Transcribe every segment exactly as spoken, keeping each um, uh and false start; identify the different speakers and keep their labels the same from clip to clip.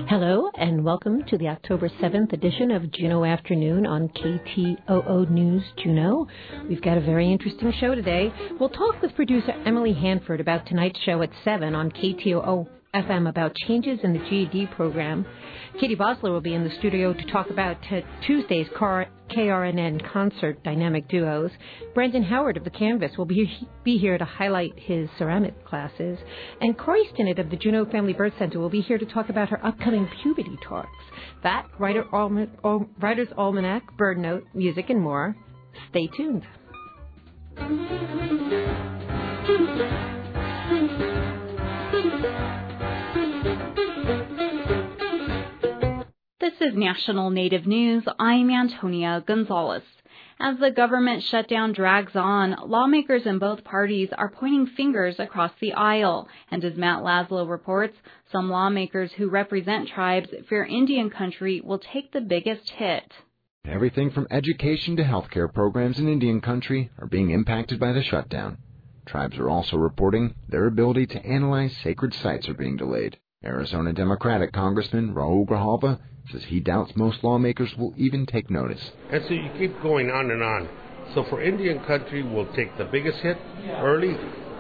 Speaker 1: Hello, and welcome to the October seventh edition of Juneau Afternoon on K T O O News Juneau. We've got a very interesting show today. We'll talk with producer Emily Hanford about tonight's show at seven on K T O O F M about changes in the G E D program. Katie Bosler will be in the studio to talk about t- Tuesday's K R N N concert Dynamic Duos. Brandon Howard of the Canvas will be, be here to highlight his ceramic classes. And Corey Stinnett of the Juneau Family Birth Center will be here to talk about her upcoming puberty talks. That, Writer Alma- Al- Writer's Almanac, Bird Note, music, and more. Stay tuned.
Speaker 2: This is National Native News. I'm Antonia Gonzalez. As the government shutdown drags on, lawmakers in both parties are pointing fingers across the aisle. And as Matt Laszlo reports, some lawmakers who represent tribes fear Indian country will take the biggest hit.
Speaker 3: Everything from education to healthcare programs in Indian country are being impacted by the shutdown. Tribes are also reporting their ability to analyze sacred sites are being delayed. Arizona Democratic Congressman Raul Grijalva says he doubts most lawmakers will even take notice.
Speaker 4: And so you keep going on and on. So for Indian country, we'll take the biggest hit early.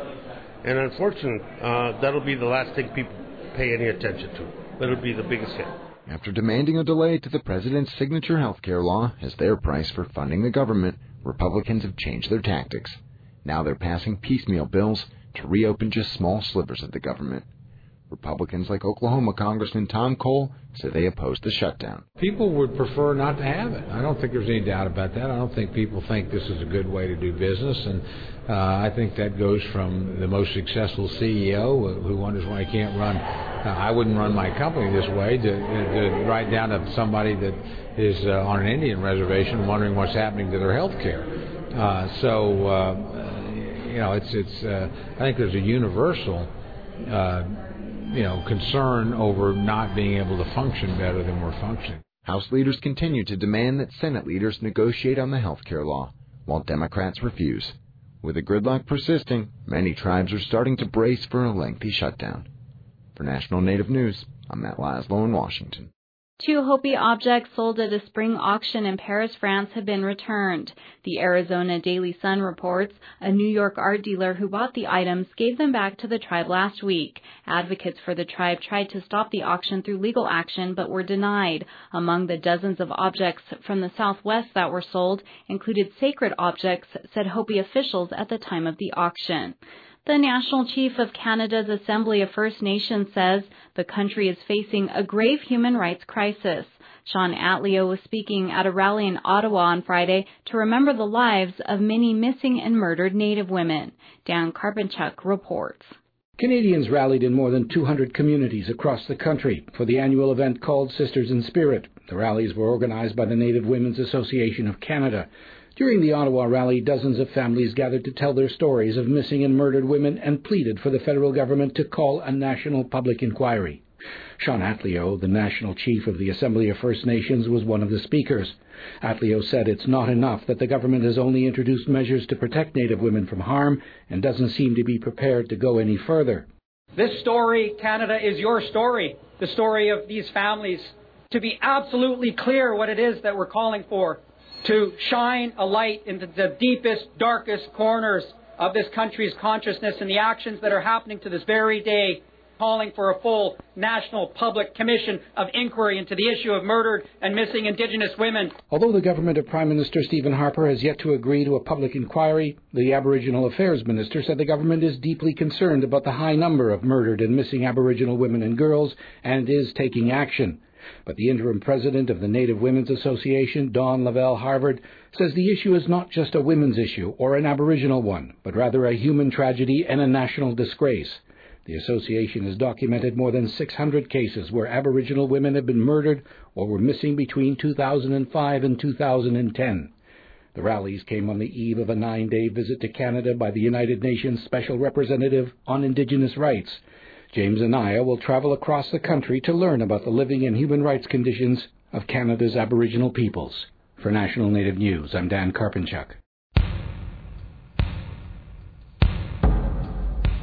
Speaker 4: And unfortunately, uh, that'll be the last thing people pay any attention to. That'll be the biggest hit.
Speaker 3: After demanding a delay to the president's signature health care law as their price for funding the government, Republicans have changed their tactics. Now they're passing piecemeal bills to reopen just small slivers of the government. Republicans like Oklahoma Congressman Tom Cole say they oppose the shutdown.
Speaker 5: People would prefer not to have it. I don't think there's any doubt about that. I don't think people think this is a good way to do business, and uh, I think that goes from the most successful C E O who wonders why he can't run. Uh, I wouldn't run my company this way, to, to right down to somebody that is uh, on an Indian reservation wondering what's happening to their health care. Uh, so, uh, you know, it's it's. Uh, I think there's a universal Uh, you know, concern over not being able to function better than we're functioning.
Speaker 3: House leaders continue to demand that Senate leaders negotiate on the health care law, while Democrats refuse. With the gridlock persisting, many tribes are starting to brace for a lengthy shutdown. For National Native News, I'm Matt Laszlo in Washington.
Speaker 2: Two Hopi objects sold at a spring auction in Paris, France have been returned. The Arizona Daily Sun reports a New York art dealer who bought the items gave them back to the tribe last week. Advocates for the tribe tried to stop the auction through legal action but were denied. Among the dozens of objects from the Southwest that were sold included sacred objects, said Hopi officials at the time of the auction. The National Chief of Canada's Assembly of First Nations says the country is facing a grave human rights crisis. Sean Atleo was speaking at a rally in Ottawa on Friday to remember the lives of many missing and murdered Native women. Dan Karpinchuk reports.
Speaker 6: Canadians rallied in more than two hundred communities across the country for the annual event called Sisters in Spirit. The rallies were organized by the Native Women's Association of Canada. During the Ottawa rally, dozens of families gathered to tell their stories of missing and murdered women and pleaded for the federal government to call a national public inquiry. Sean Atleo, the national chief of the Assembly of First Nations, was one of the speakers. Atleo said it's not enough that the government has only introduced measures to protect Native women from harm and doesn't seem to be prepared to go any further.
Speaker 7: This story, Canada, is your story, the story of these families. To be absolutely clear what it is that we're calling for. To shine a light into the deepest, darkest corners of this country's consciousness and the actions that are happening to this very day, calling for a full national public commission of inquiry into the issue of murdered and missing Indigenous women.
Speaker 6: Although the government of Prime Minister Stephen Harper has yet to agree to a public inquiry, the Aboriginal Affairs Minister said the government is deeply concerned about the high number of murdered and missing Aboriginal women and girls and is taking action. But the interim president of the Native Women's Association, Dawn Lavelle Harvard, says the issue is not just a women's issue or an Aboriginal one, but rather a human tragedy and a national disgrace. The association has documented more than six hundred cases where Aboriginal women have been murdered or were missing between two thousand five and two thousand ten. The rallies came on the eve of a nine-day visit to Canada by the United Nations Special Representative on Indigenous Rights. James Anaya will travel across the country to learn about the living and human rights conditions of Canada's Aboriginal peoples. For National Native News, I'm Dan Karpinchuk.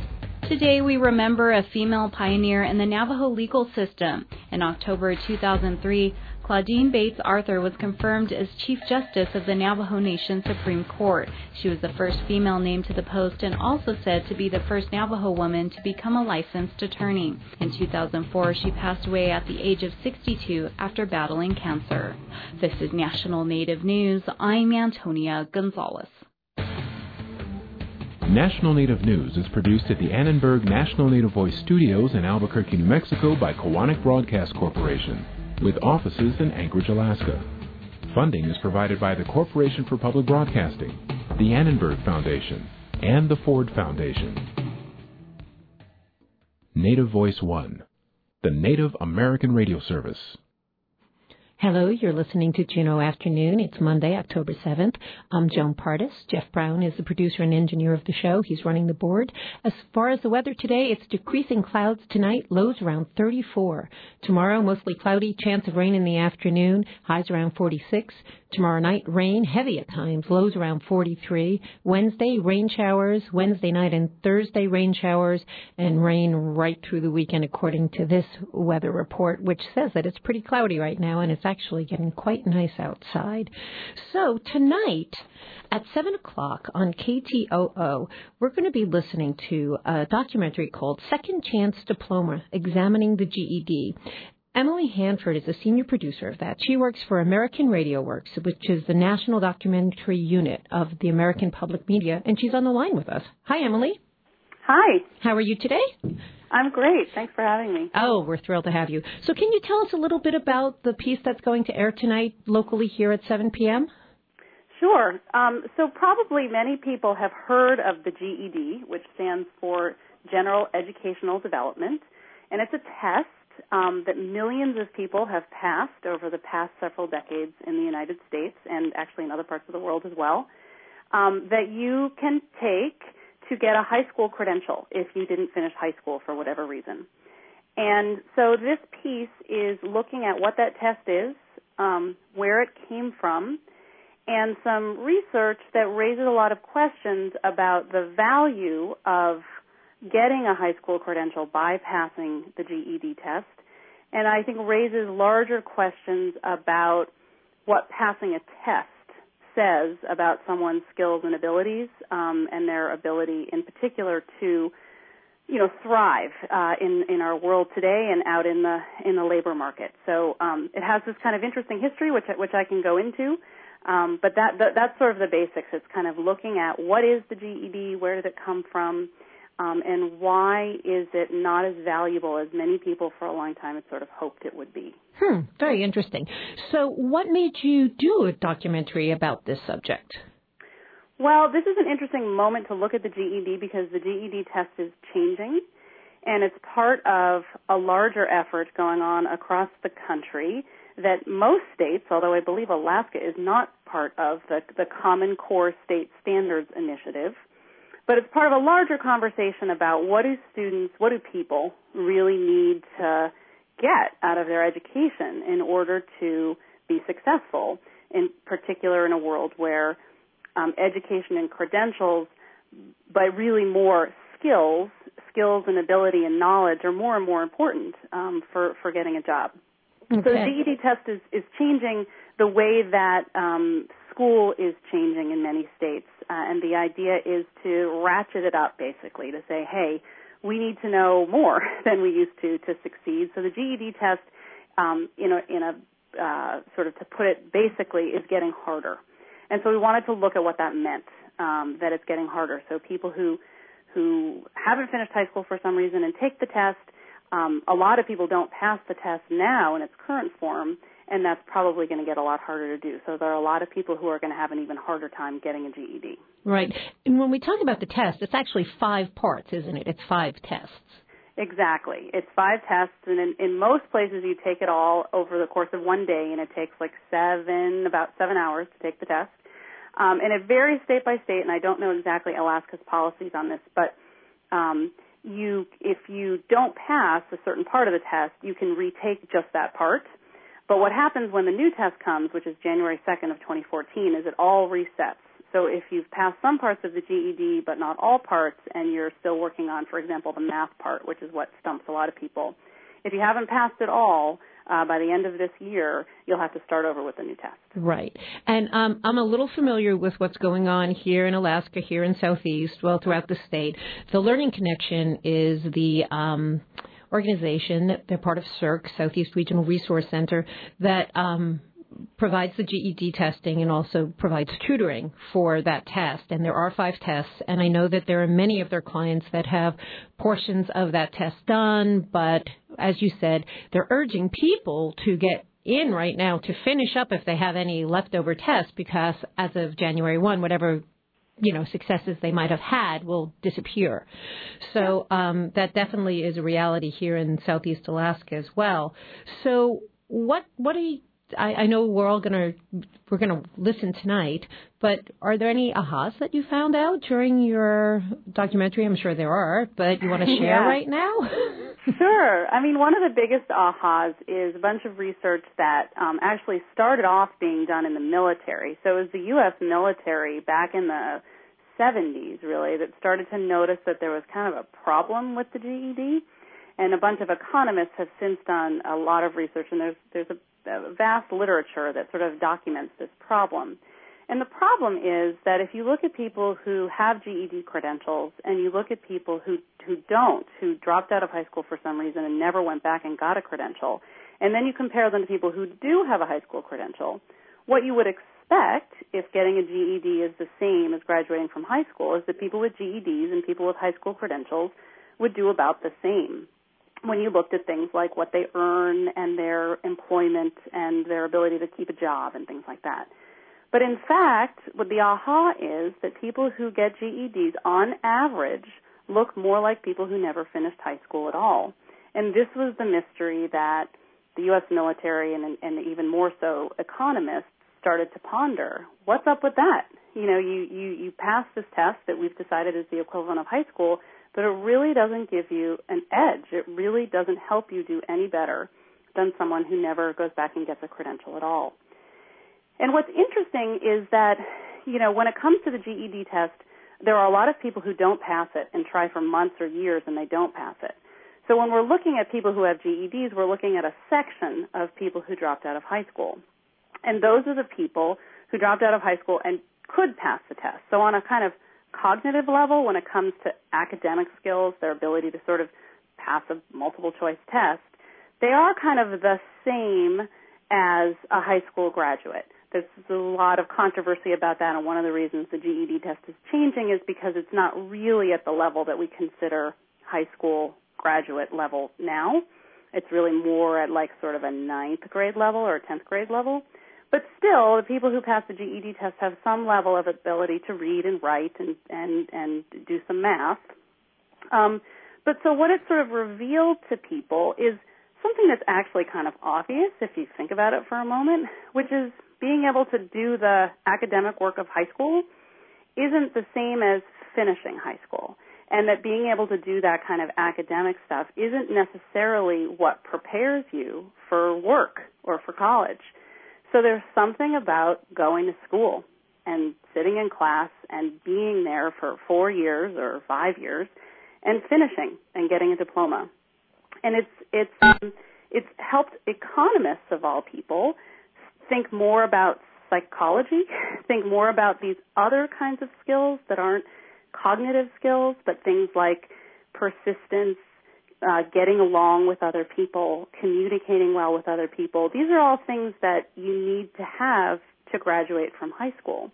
Speaker 2: Today, we remember a female pioneer in the Navajo legal system. In October two thousand three, Claudine Bates Arthur was confirmed as Chief Justice of the Navajo Nation Supreme Court. She was the first female named to the post and also said to be the first Navajo woman to become a licensed attorney. In two thousand four, she passed away at the age of sixty-two after battling cancer. This is National Native News. I'm Antonia Gonzalez.
Speaker 8: National Native News is produced at the Annenberg National Native Voice Studios in Albuquerque, New Mexico by Kowanik Broadcast Corporation, with offices in Anchorage, Alaska. Funding is provided by the Corporation for Public Broadcasting, the Annenberg Foundation, and the Ford Foundation. Native Voice One, the Native American Radio Service.
Speaker 1: Hello, you're listening to Juneau Afternoon. It's Monday, October seventh. I'm Joan Pardis. Jeff Brown is the producer and engineer of the show. He's running the board. As far as the weather today, it's decreasing clouds tonight, lows around thirty-four. Tomorrow, mostly cloudy, chance of rain in the afternoon, highs around forty-six. Tomorrow night, rain, heavy at times, lows around forty-three. Wednesday, rain showers. Wednesday night and Thursday, rain showers, and rain right through the weekend, according to this weather report, which says that it's pretty cloudy right now, and it's actually getting quite nice outside. So tonight at seven o'clock on K T O O, we're going to be listening to a documentary called Second Chance Diploma, Examining the G E D. Emily Hanford is the senior producer of that. She works for American Radio Works, which is the national documentary unit of the American Public Media, and she's on the line with us. Hi, Emily.
Speaker 9: Hi.
Speaker 1: How are you today?
Speaker 9: I'm great. Thanks for having me.
Speaker 1: Oh, we're thrilled to have you. So can you tell us a little bit about the piece that's going to air tonight locally here at seven p.m.?
Speaker 9: Sure. Um, so probably many people have heard of the G E D, which stands for General Educational Development, and it's a test um, that millions of people have passed over the past several decades in the United States and actually in other parts of the world as well, um, that you can take to get a high school credential if you didn't finish high school for whatever reason. And so this piece is looking at what that test is, um, where it came from, and some research that raises a lot of questions about the value of getting a high school credential by passing the G E D test, and I think raises larger questions about what passing a test says about someone's skills and abilities, um, and their ability in particular to, you know, thrive uh, in in our world today and out in the in the labor market. So um, it has this kind of interesting history, which which I can go into, um, but that, that that's sort of the basics. It's kind of looking at what is the G E D, where did it come from, um, and why is it not as valuable as many people for a long time had sort of hoped it would be.
Speaker 1: Hmm, very interesting. So what made you do a documentary about this subject?
Speaker 9: Well, this is an interesting moment to look at the G E D because the G E D test is changing, and it's part of a larger effort going on across the country that most states, although I believe Alaska is not part of the, the Common Core State Standards Initiative, but it's part of a larger conversation about what do students, what do people really need to get out of their education in order to be successful, in particular in a world where um, education and credentials, but really more skills, skills and ability and knowledge are more and more important um, for, for getting a job. Okay. So the G E D test is, is changing the way that um, school is changing in many states, uh, and the idea is to ratchet it up basically to say, hey, we need to know more than we used to to succeed. So the G E D test, um, in a, in a uh, sort of to put it basically, is getting harder. And so we wanted to look at what that meant, um, that it's getting harder. So people who who haven't finished high school for some reason and take the test, um, a lot of people don't pass the test now in its current form, and that's probably going to get a lot harder to do. So there are a lot of people who are going to have an even harder time getting a G E D.
Speaker 1: Right. And when we talk about the test, it's actually five parts, isn't it? It's five tests.
Speaker 9: Exactly. It's five tests, and in, in most places you take it all over the course of one day, and it takes like seven, about seven hours to take the test. Um, and it varies state by state, and I don't know exactly Alaska's policies on this, but um, you, if you don't pass a certain part of the test, you can retake just that part. But what happens when the new test comes, which is January second of twenty fourteen, is it all resets. So if you've passed some parts of the G E D but not all parts, and you're still working on, for example, the math part, which is what stumps a lot of people, if you haven't passed it all, uh, by the end of this year, you'll have to start over with a new test.
Speaker 1: Right. And um, I'm a little familiar with what's going on here in Alaska, here in Southeast, well, throughout the state. The Learning Connection is the um, organization, that they're part of C I R C, Southeast Regional Resource Center, that um, provides the G E D testing and also provides tutoring for that test. And there are five tests, and I know that there are many of their clients that have portions of that test done, but as you said, they're urging people to get in right now to finish up if they have any leftover tests, because as of January first, whatever you know, successes they might have had will disappear. So um, that definitely is a reality here in Southeast Alaska as well. So what what are you, I, I know we're all gonna we're gonna listen tonight, but are there any ahas that you found out during your documentary? I'm sure there are, but you want to share
Speaker 9: yeah.
Speaker 1: right now?
Speaker 9: Sure. I mean, one of the biggest ahas is a bunch of research that um, actually started off being done in the military. So it was the U S military back in the seventies, really, that started to notice that there was kind of a problem with the G E D. And a bunch of economists have since done a lot of research, and there's there's a, a vast literature that sort of documents this problem. And the problem is that if you look at people who have G E D credentials and you look at people who, who don't, who dropped out of high school for some reason and never went back and got a credential, and then you compare them to people who do have a high school credential, what you would expect if getting a G E D is the same as graduating from high school is that people with G E Ds and people with high school credentials would do about the same when you looked at things like what they earn and their employment and their ability to keep a job and things like that. But in fact, what the aha is that people who get G E Ds on average look more like people who never finished high school at all. And this was the mystery that the U S military and, and even more so economists started to ponder. What's up with that? You know, you, you, you pass this test that we've decided is the equivalent of high school, but it really doesn't give you an edge. It really doesn't help you do any better than someone who never goes back and gets a credential at all. And what's interesting is that, you know, when it comes to the G E D test, there are a lot of people who don't pass it and try for months or years and they don't pass it. So when we're looking at people who have G E Ds, we're looking at a section of people who dropped out of high school. And those are the people who dropped out of high school and could pass the test. So on a kind of cognitive level, when it comes to academic skills, their ability to sort of pass a multiple choice test, they are kind of the same as a high school graduate. There's a lot of controversy about that, and one of the reasons the G E D test is changing is because it's not really at the level that we consider high school graduate level now. It's really more at like sort of a ninth grade level or tenth grade level. But still, the people who pass the G E D test have some level of ability to read and write and, and, and do some math. Um, but so what it sort of revealed to people is something that's actually kind of obvious if you think about it for a moment, which is being able to do the academic work of high school isn't the same as finishing high school. And that being able to do that kind of academic stuff isn't necessarily what prepares you for work or for college. So there's something about going to school and sitting in class and being there for four years or five years and finishing and getting a diploma. And it's it's um, it's helped economists of all people think more about psychology, think more about these other kinds of skills that aren't cognitive skills, but things like persistence, uh, getting along with other people, communicating well with other people. These are all things that you need to have to graduate from high school.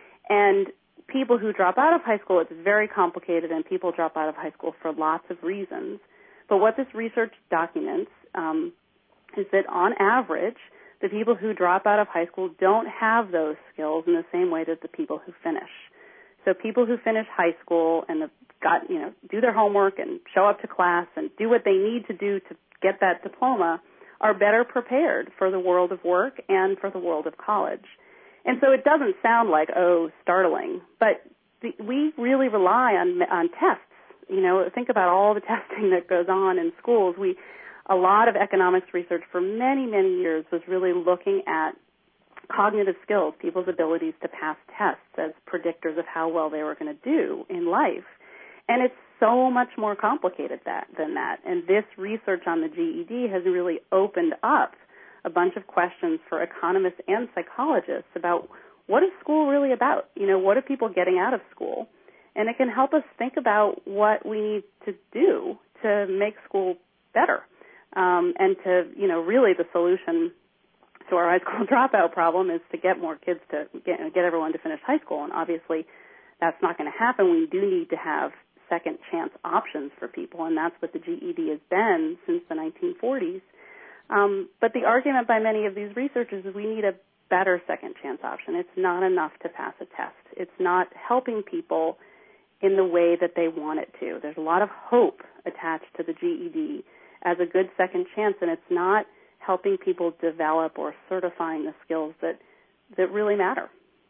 Speaker 9: And people who drop out of high school, it's very complicated, and people drop out of high school for lots of reasons. But what this research documents um, is that on average, the people who drop out of high school don't have those skills in the same way that the people who finish. So people who finish high school and have got, you know, do their homework and show up to class and do what they need to do to get that diploma are better prepared for the world of work and for the world of college. And so it doesn't sound like, oh, startling, but the, we really rely on on tests. You know, think about all the testing that goes on in schools. We, a lot of economics research for many, many years was really looking at cognitive skills, people's abilities to pass tests as predictors of how well they were going to do in life. And it's so much more complicated that, than that. And this research on the G E D has really opened up a bunch of questions for economists and psychologists about what is school really about? You know, what are people getting out of school? And it can help us think about what we need to do to make school better. Um, and to, you know, really the solution to our high school dropout problem is to get more kids to get, get everyone to finish high school. And obviously that's not going to happen. We do need to have second chance options for people, and that's what the G E D has been since the nineteen forties. Um, but the argument by many of these researchers is we need a better second chance option. It's not enough to pass a test. It's not helping people in the way that they want it to. There's a lot of hope attached to the G E D as a good second chance, and it's not helping people develop or certifying the skills that, that really matter.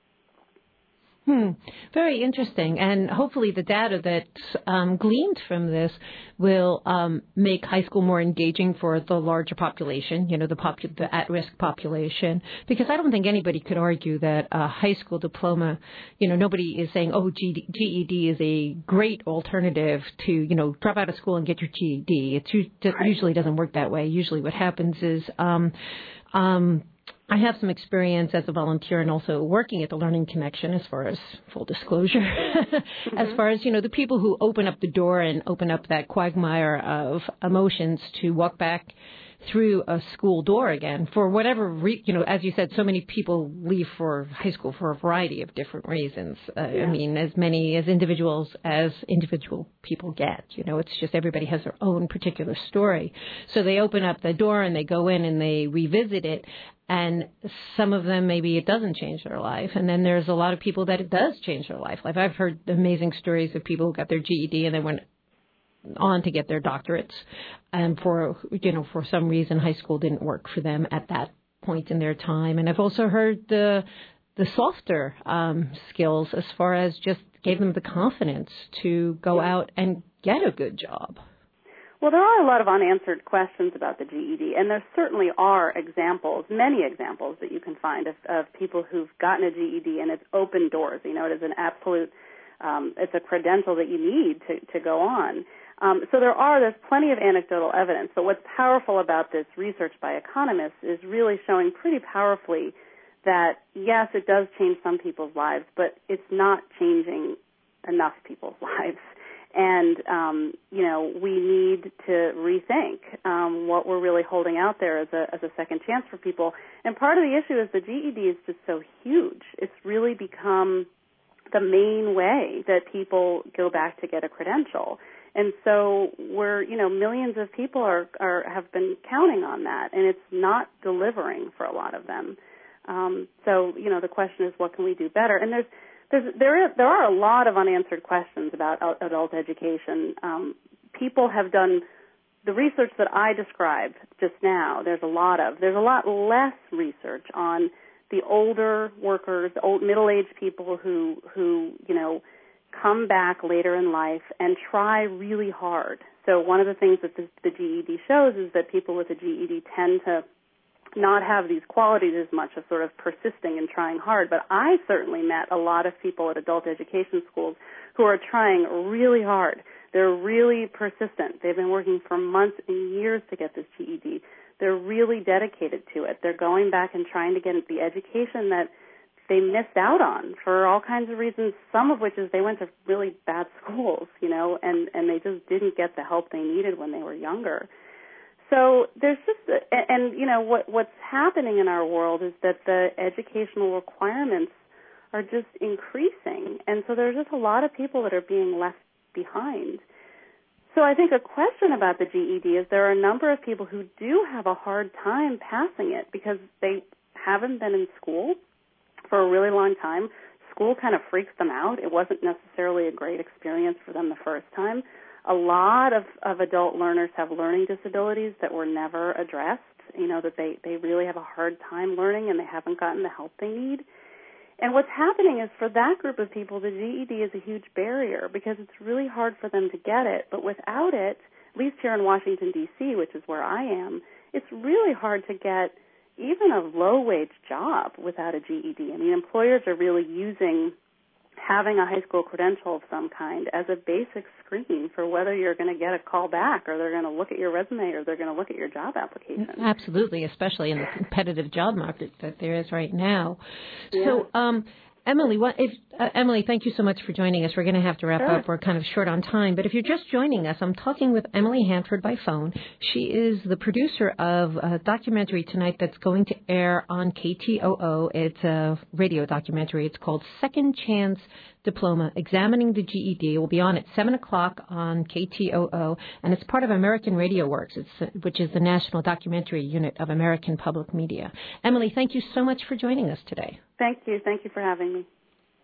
Speaker 1: Hmm. Very interesting. And hopefully the data that's um, gleaned from this will um, make high school more engaging for the larger population, you know, the, popu- the at-risk population. Because I don't think anybody could argue that a high school diploma, you know, nobody is saying, oh, G- GED is a great alternative to, you know, drop out of school and get your G E D. It usually doesn't work that way. Usually what happens is um, um, I have some experience as a volunteer and also working at the Learning Connection as far as full disclosure, mm-hmm. as far as, you know, the people who open up the door and open up that quagmire of emotions to walk back through a school door again for whatever, re- you know, as you said, so many people leave for high school for a variety of different reasons. Uh, yeah. I mean, as many as individuals as individual people get, you know, it's just everybody has their own particular story. So they open up the door and they go in and they revisit it. And some of them, maybe it doesn't change their life. And then there's a lot of people that it does change their life. Like I've heard amazing stories of people who got their G E D and then went on to get their doctorates. And for, you know, for some reason, high school didn't work for them at that point in their time. And I've also heard the the softer um, skills as far as just gave them the confidence to go out and get a good job.
Speaker 9: Well, there are a lot of unanswered questions about the G E D, and there certainly are examples, many examples that you can find of, of people who've gotten a G E D and it's opened doors. You know, it is an absolute, um, it's a credential that you need to, to go on. Um, so there are, there's plenty of anecdotal evidence. But what's powerful about this research by economists is really showing pretty powerfully that, yes, it does change some people's lives, but it's not changing enough people's lives. And, um, you know, we need to rethink um, what we're really holding out there as a, as a second chance for people. And part of the issue is the G E D is just so huge. It's really become the main way that people go back to get a credential. And so we're, you know, millions of people are, are have been counting on that, and it's not delivering for a lot of them. Um, so, you know, the question is, what can we do better? And there's There's, there, is, there are a lot of unanswered questions about adult education. Um, people have done the research that I described just now. There's a lot of. There's a lot less research on the older workers, old middle-aged people who, who you know, come back later in life and try really hard. So one of the things that the, the G E D shows is that people with a G E D tend to not have these qualities as much of sort of persisting and trying hard. But I certainly met a lot of people at adult education schools who are trying really hard. They're really persistent. They've been working for months and years to get this G E D. They're really dedicated to it. They're going back and trying to get the education that they missed out on for all kinds of reasons, some of which is they went to really bad schools, you know, and, and they just didn't get the help they needed when they were younger. So there's just, a, and you know, what what's happening in our world is that the educational requirements are just increasing, and so there's just a lot of people that are being left behind. So I think a question about the G E D is there are a number of people who do have a hard time passing it because they haven't been in school for a really long time. School kind of freaks them out. It wasn't necessarily a great experience for them the first time. A lot of, of adult learners have learning disabilities that were never addressed, you know, that they, they really have a hard time learning and they haven't gotten the help they need. And what's happening is for that group of people, the G E D is a huge barrier because it's really hard for them to get it. But without it, at least here in Washington, D C, which is where I am, it's really hard to get even a low-wage job without a G E D. I mean, employers are really using having a high school credential of some kind as a basic screen for whether you're going to get a call back or they're going to look at your resume or they're going to look at your job application.
Speaker 1: Absolutely, especially in the competitive job market that there is right now.
Speaker 9: Yeah.
Speaker 1: So, um, Emily, what if, uh, Emily, thank you so much for joining us. We're going to have to wrap
Speaker 9: Sure.
Speaker 1: up. We're kind of short on time. But if you're just joining us, I'm talking with Emily Hanford by phone. She is the producer of a documentary tonight that's going to air on K T O O. It's a radio documentary. It's called Second Chance Diploma, Examining the G E D. It will be on at seven o'clock on K T O O, and it's part of American Radio Works, it's, which is the national documentary unit of American Public Media. Emily, thank you so much for joining us today.
Speaker 9: Thank you. Thank you for having me.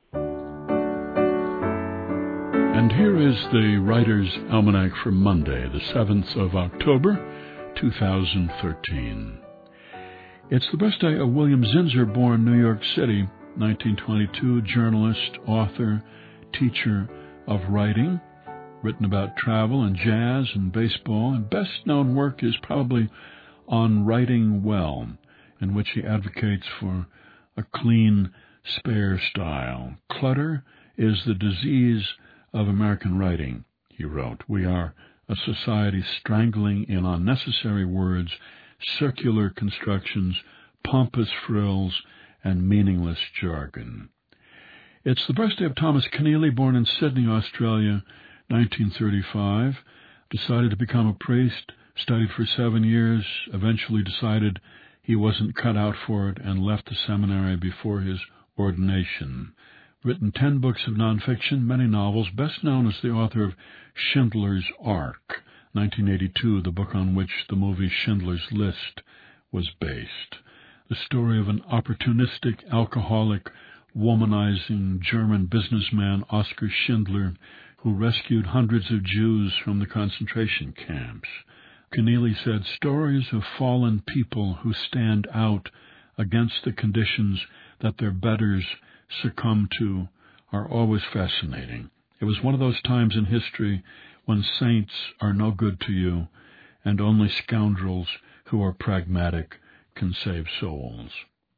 Speaker 10: And here is the Writer's Almanac for Monday, the seventh of October, two thousand thirteen. It's the birthday of William Zinsser, born New York City, nineteen twenty-two, journalist, author, teacher of writing, written about travel and jazz and baseball, and best-known work is probably On Writing Well, in which he advocates for a clean, spare style. Clutter is the disease of American writing, he wrote. We are a society strangling in unnecessary words, circular constructions, pompous frills, and meaningless jargon. It's the birthday of Thomas Keneally, born in Sydney, Australia, nineteen thirty-five. Decided to become a priest, studied for seven years, eventually decided he wasn't cut out for it and left the seminary before his ordination. Written ten books of nonfiction, many novels, best known as the author of Schindler's Ark, nineteen eighty-two, the book on which the movie Schindler's List was based. The story of an opportunistic, alcoholic, womanizing German businessman, Oskar Schindler, who rescued hundreds of Jews from the concentration camps. Keneally said, stories of fallen people who stand out against the conditions that their betters succumb to are always fascinating. It was one of those times in history when saints are no good to you and only scoundrels who are pragmatic can save souls.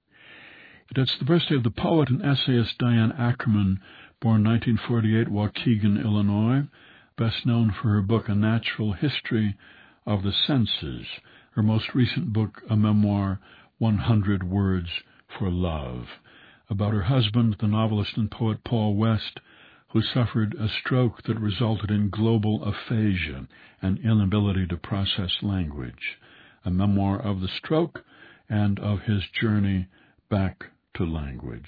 Speaker 10: It's the birthday of the poet and essayist Diane Ackerman, born nineteen forty-eight, Waukegan, Illinois, best known for her book A Natural History of the Senses, her most recent book, a memoir, one hundred Words for Love, about her husband, the novelist and poet Paul West, who suffered a stroke that resulted in global aphasia and inability to process language, a memoir of the stroke and of his journey back to language.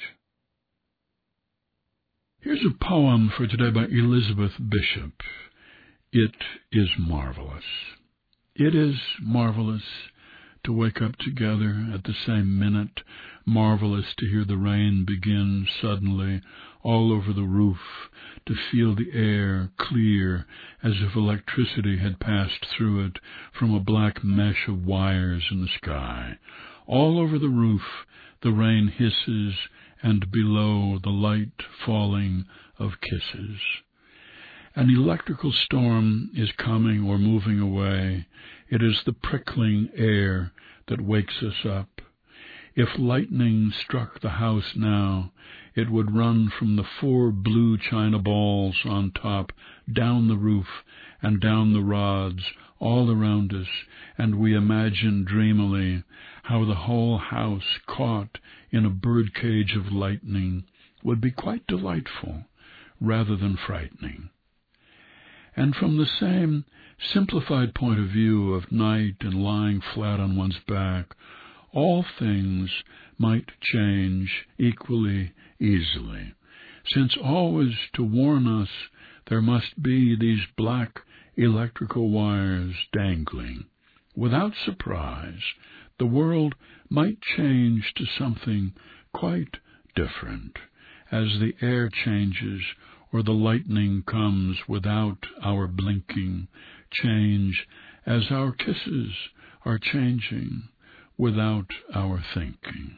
Speaker 10: Here's a poem for today by Elizabeth Bishop. It is marvelous. It is marvelous to wake up together at the same minute, marvelous to hear the rain begin suddenly all over the roof, to feel the air clear as if electricity had passed through it from a black mesh of wires in the sky. All over the roof the rain hisses, and below the light falling of kisses. An electrical storm is coming or moving away. It is the prickling air that wakes us up. If lightning struck the house now, it would run from the four blue china balls on top, down the roof, and down the rods, all around us, and we imagine dreamily how the whole house, caught in a birdcage of lightning, would be quite delightful rather than frightening. And from the same simplified point of view of night and lying flat on one's back, all things might change equally easily, since always to warn us there must be these black electrical wires dangling. Without surprise, the world might change to something quite different, as the air changes or the lightning comes without our blinking, change as our kisses are changing without our thinking.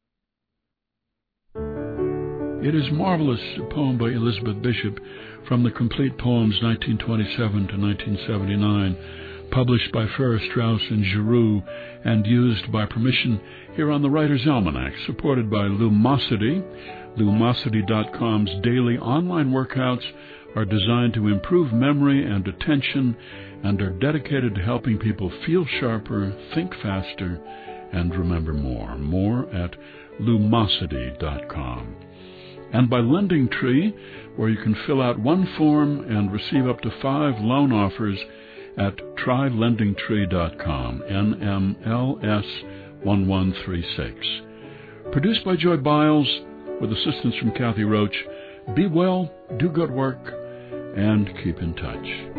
Speaker 10: It is marvelous, a poem by Elizabeth Bishop from the Complete Poems nineteen twenty-seven to nineteen seventy-nine, published by Farrar, Straus and Giroux, and used by permission here on the Writer's Almanac, supported by Lumosity. Lumosity dot com's daily online workouts are designed to improve memory and attention and are dedicated to helping people feel sharper, think faster, and remember more. More at Lumosity dot com. And by Lending Tree, where you can fill out one form and receive up to five loan offers at try lending tree dot com, N M L S one one three six. Produced by Joy Biles, with assistance from Kathy Roach. Be well, do good work, and keep in touch.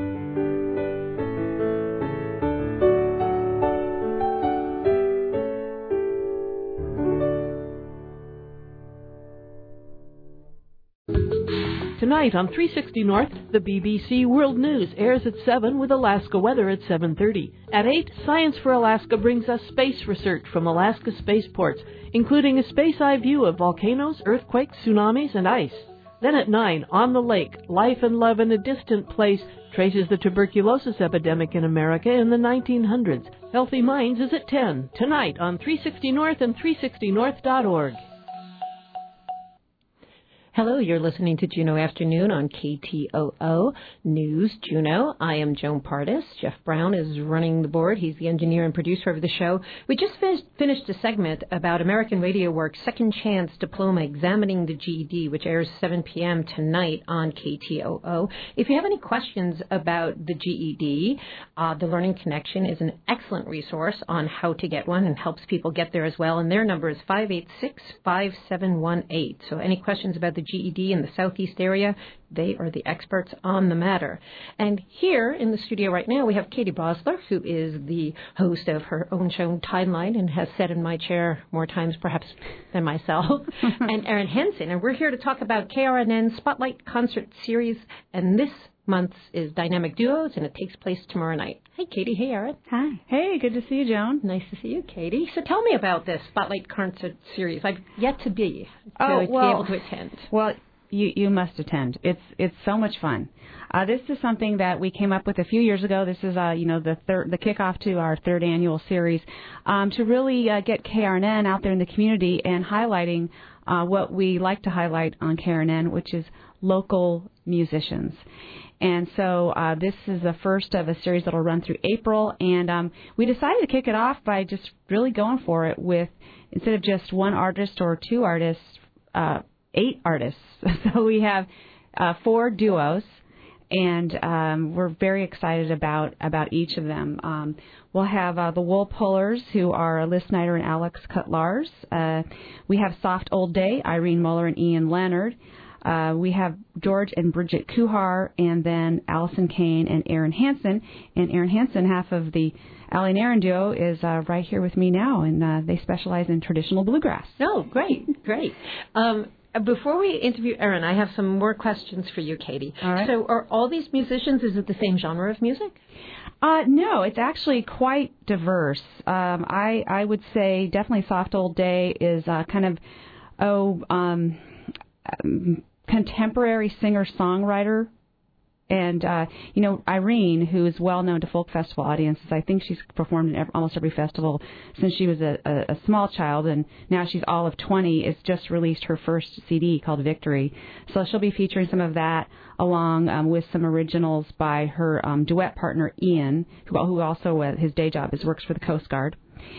Speaker 11: Tonight on three sixty North, the B B C World News airs at seven with Alaska weather at seven thirty. At eight, Science for Alaska brings us space research from Alaska spaceports, including a space-eye view of volcanoes, earthquakes, tsunamis, and ice. Then at nine, On the Lake, Life and Love in a Distant Place traces the tuberculosis epidemic in America in the nineteen hundreds. Healthy Minds is at ten, tonight on three sixty North and three sixty north dot org.
Speaker 1: Hello, you're listening to Juneau Afternoon on K T O O News Juneau. I am Joan Pardis. Jeff Brown is running the board. He's the engineer and producer of the show. We just finished, finished a segment about American Radio Works' Second Chance Diploma Examining the G E D, which airs seven p.m. tonight on K T O O. If you have any questions about the G E D, uh, the Learning Connection is an excellent resource on how to get one and helps people get there as well. And their number is five eight six, five seven one eight. So any questions about the G E D in the southeast area, they are the experts on the matter. And here in the studio right now, we have Katie Bosler, who is the host of her own show, Timeline, and has sat in my chair more times perhaps than myself, and Erin Henson. And we're here to talk about K R N N's Spotlight Concert Series, and this month's is Dynamic Duos, and it takes place tomorrow night. Hey, Katie. Hey, Erin.
Speaker 12: Hi. Hey, good to see you, Joan.
Speaker 1: Nice to see you, Katie. So tell me about this Spotlight Concert Series. I've yet to be, to,
Speaker 12: oh,
Speaker 1: to
Speaker 12: well,
Speaker 1: be able to attend.
Speaker 12: Well, you you must attend. It's it's so much fun. Uh, this is something that we came up with a few years ago. This is uh, you know the third the kickoff to our third annual series um, to really uh, get K R N N out there in the community and highlighting uh, what we like to highlight on K R N N, which is local musicians. And so uh, this is the first of a series that will run through April, and um, we decided to kick it off by just really going for it with, instead of just one artist or two artists, uh, eight artists. So we have uh, four duos, and um, we're very excited about, about each of them. Um, we'll have uh, the Wool Pullers, who are Liz Snyder and Alex Cutlars. Uh, we have Soft Old Day, Irene Muller and Ian Leonard. Uh, we have George and Bridget Kuhar, and then Allison Kane and Erin Hansen. And Erin Hansen, half of the Allie and Erin duo, is uh, right here with me now, and uh, they specialize in traditional bluegrass.
Speaker 1: Oh, great, great. Um, before we interview Erin, I have some more questions for you, Katie.
Speaker 12: All right.
Speaker 1: So are all these musicians, is it the same genre of music?
Speaker 12: Uh, no, it's actually quite diverse. Um, I, I would say definitely Soft Old Day is uh, kind of, oh... Um, um, contemporary singer-songwriter. And, uh, you know, Irene, who is well-known to folk festival audiences, I think she's performed in every, almost every festival since she was a, a, a small child, and now she's all of twenty, has just released her first C D called Victory. So she'll be featuring some of that along um, with some originals by her um, duet partner, Ian, who, who also, uh, his day job is works for the Coast Guard.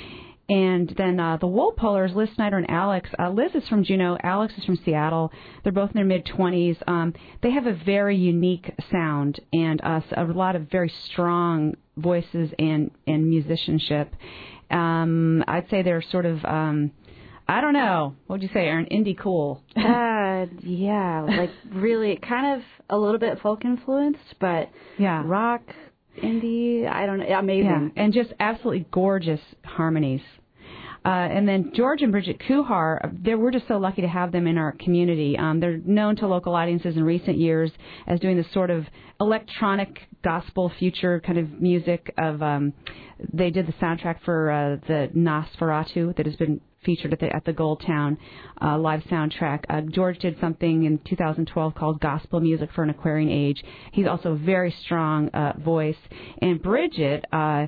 Speaker 12: And then uh, the Wool Pullers, Liz Snyder and Alex. Uh, Liz is from Juneau. Alex is from Seattle. They're both in their mid-twenties. Um, they have a very unique sound and uh, a lot of very strong voices and, and musicianship. Um, I'd say they're sort of, um, I don't know, what would you say, Erin? Indie cool.
Speaker 13: uh, yeah, like really kind of a little bit folk influenced, but
Speaker 12: yeah.
Speaker 13: rock, indie, I don't know, amazing.
Speaker 12: Yeah, and just absolutely gorgeous harmonies. Uh, and then George and Bridget Kuhar, they we're just so lucky to have them in our community. Um, they're known to local audiences in recent years as doing this sort of electronic gospel future kind of music of. Um, they did the soundtrack for uh, the Nosferatu that has been featured at the at the Goldtown uh, live soundtrack. Uh, George did something in two thousand twelve called Gospel Music for an Aquarian Age. He's also a very strong uh, voice. And Bridget uh,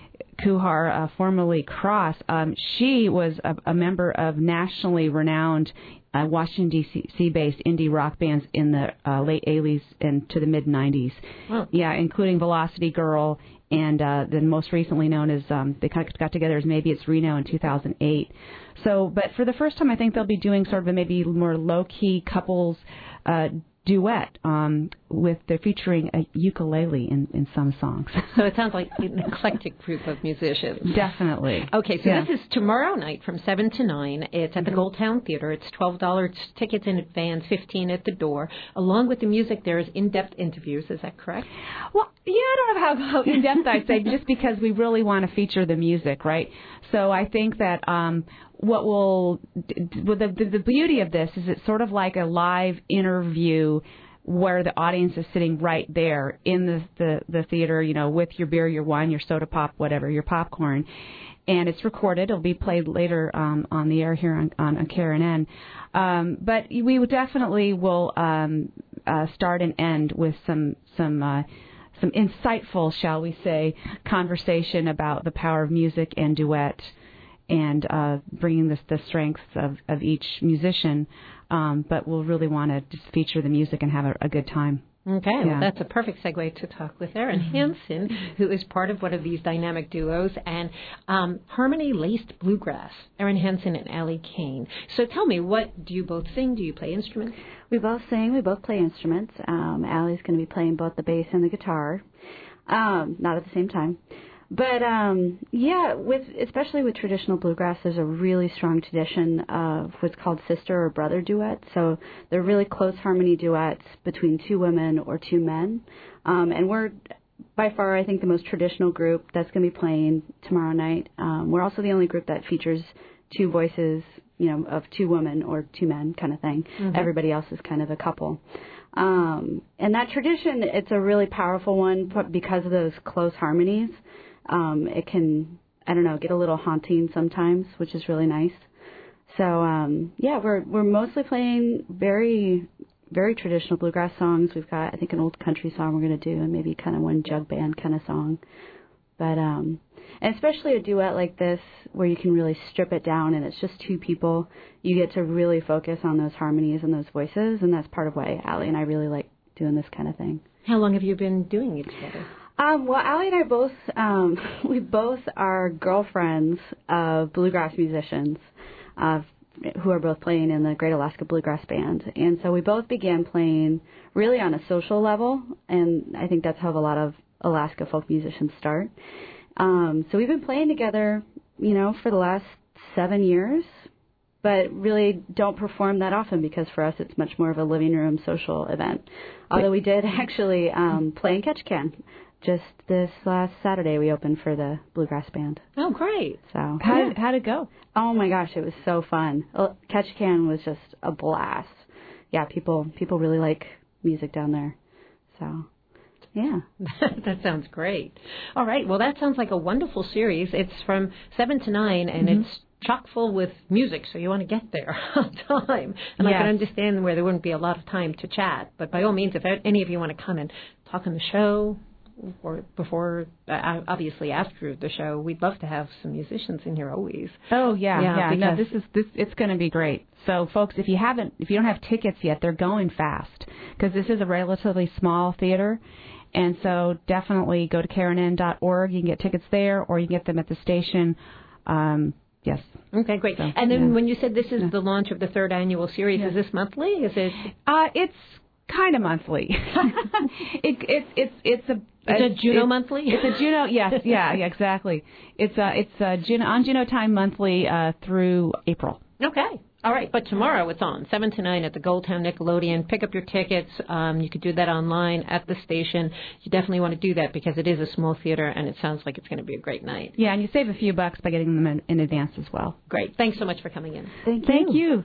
Speaker 12: Kuhar, uh, formerly Cross, um, she was a, a member of nationally renowned uh, Washington, D C-based indie rock bands in the uh, late eighties and to the mid-nineties. Wow. Yeah, including Velocity Girl, and uh, then most recently known as, um, they kind of got together as Maybe It's Reno in two thousand eight. So, but for the first time, I think they'll be doing sort of a maybe more low-key couples uh, duet um, with, they're featuring a ukulele in, in some songs.
Speaker 1: So it sounds like an eclectic group of musicians.
Speaker 12: Definitely.
Speaker 1: Okay, so
Speaker 12: yeah.
Speaker 1: this is tomorrow night from seven to nine. It's at the Goldtown Theater. It's twelve dollars tickets in advance, fifteen dollars at the door. Along with the music, there's in-depth interviews. Is that correct?
Speaker 12: Well, yeah, I don't know how, how in-depth I'd say, just because we really want to feature the music, right? So I think that um, what will, well, the, the, the beauty of this is it's sort of like a live interview where the audience is sitting right there in the, the, the theater, you know, with your beer, your wine, your soda pop, whatever, your popcorn. And it's recorded. It'll be played later um, on the air here on, on, on K R N N. Um, but we definitely will um, uh, start and end with some some uh, some insightful, shall we say, conversation about the power of music and duet, and uh, bringing this, the strengths of, of each musician. Um, but we'll really want to just feature the music and have a, a good time.
Speaker 1: Okay,
Speaker 12: yeah.
Speaker 1: Well, that's a perfect segue to talk with Erin mm-hmm. Hansen, who is part of one of these dynamic duos, and um, Harmony Laced Bluegrass, Erin Hansen and Allie Kane. So tell me, what do you both sing? Do you play instruments?
Speaker 13: We both sing. We both play instruments. Um, Allie's going to be playing both the bass and the guitar, um, not at the same time. But, um, yeah, with especially with traditional bluegrass, there's a really strong tradition of what's called sister or brother duets. So they're really close harmony duets between two women or two men. Um, and we're, by far, I think, the most traditional group that's going to be playing tomorrow night. Um, we're also the only group that features two voices, you know, of two women or two men kind of thing. Mm-hmm. Everybody else is kind of a couple. Um, and that tradition, it's a really powerful one because of those close harmonies. Um, it can, I don't know, get a little haunting sometimes, which is really nice. So, um, yeah, we're we're mostly playing very, very traditional bluegrass songs. We've got, I think, an old country song we're going to do, and maybe kind of one jug band kind of song. But, um, and especially a duet like this, where you can really strip it down, and it's just two people, you get to really focus on those harmonies and those voices, and that's part of why Allie and I really like doing this kind of thing.
Speaker 1: How long have you been doing it together?
Speaker 13: Um, well, Allie and I both, um, we both are girlfriends of bluegrass musicians uh, who are both playing in the Great Alaska Bluegrass Band. And so we both began playing really on a social level, and I think that's how a lot of Alaska folk musicians start. Um, so we've been playing together, you know, for the last seven years, but really don't perform that often because for us it's much more of a living room social event. Although we did actually um, play in Ketchikan. Just this last Saturday, we opened for the Bluegrass Band.
Speaker 1: Oh, great.
Speaker 13: So
Speaker 12: how
Speaker 13: yeah.
Speaker 12: did, how'd it go?
Speaker 13: Oh, my gosh, it was so fun. Ketchikan was just a blast. Yeah, people people really like music down there. So, yeah.
Speaker 1: That sounds great. All right, well, that sounds like a wonderful series. It's from seven to nine, and mm-hmm. it's chock full with music, so you want to get there on time. And yes. I can understand where there wouldn't be a lot of time to chat. But by all means, if any of you want to come and talk on the show, or before, uh, obviously after the show, we'd love to have some musicians in here always.
Speaker 12: Oh yeah, yeah.
Speaker 1: yeah
Speaker 12: no, this is this. It's going to be great. So, folks, if you haven't, if you don't have tickets yet, they're going fast because this is a relatively small theater, and so definitely go to K R N N dot org. You can get tickets there, or you can get them at the station. Um, yes.
Speaker 1: Okay, great. So, and then yeah. when you said this is yeah. the launch of the third annual series, yeah. is this monthly? Is it?
Speaker 12: Uh, it's kind of monthly. it, it, it's it's a.
Speaker 1: It's a Juno
Speaker 12: it's,
Speaker 1: monthly?
Speaker 12: It's a Juno, yes, yeah, yeah, exactly. It's uh, it's uh, Juno, on Juno Time monthly uh, through April.
Speaker 1: Okay. All right. But tomorrow it's on, seven to nine at the Goldtown Nickelodeon. Pick up your tickets. Um, you could do that online at the station. You definitely want to do that because it is a small theater and it sounds like it's going to be a great night.
Speaker 12: Yeah, and you save a few bucks by getting them in, in advance as well.
Speaker 1: Great. Thanks so much for coming in.
Speaker 13: Thank you.
Speaker 12: Thank you.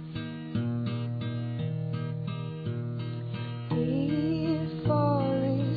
Speaker 14: Forest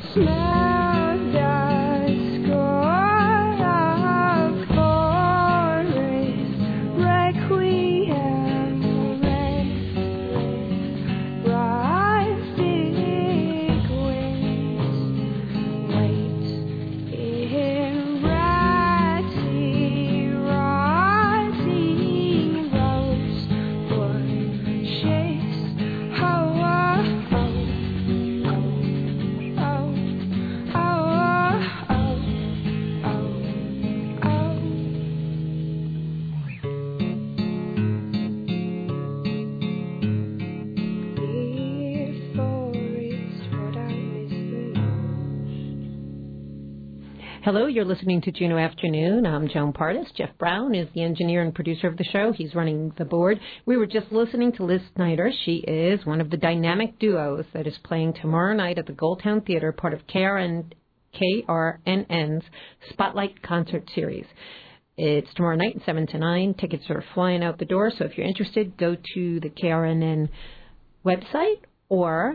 Speaker 1: Hello, you're listening to Juneau Afternoon. I'm Joan Pardis. Jeff Brown is the engineer and producer of the show. He's running the board. We were just listening to Liz Snyder. She is one of the dynamic duos that is playing tomorrow night at the Goldtown Theater, part of K R N, K R N N's Spotlight Concert Series. It's tomorrow night, seven to nine. Tickets are flying out the door, so if you're interested, go to the K R N N website or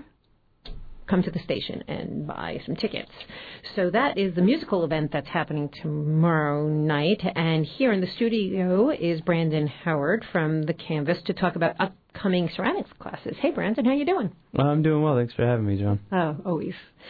Speaker 1: come to the station and buy some tickets. So that is the musical event that's happening tomorrow night. And here in the studio is Brandon Howard from the Canvas to talk about upcoming ceramics classes. Hey, Brandon, how you doing?
Speaker 14: Well, I'm doing well. Thanks for having me, John.
Speaker 1: Oh, always.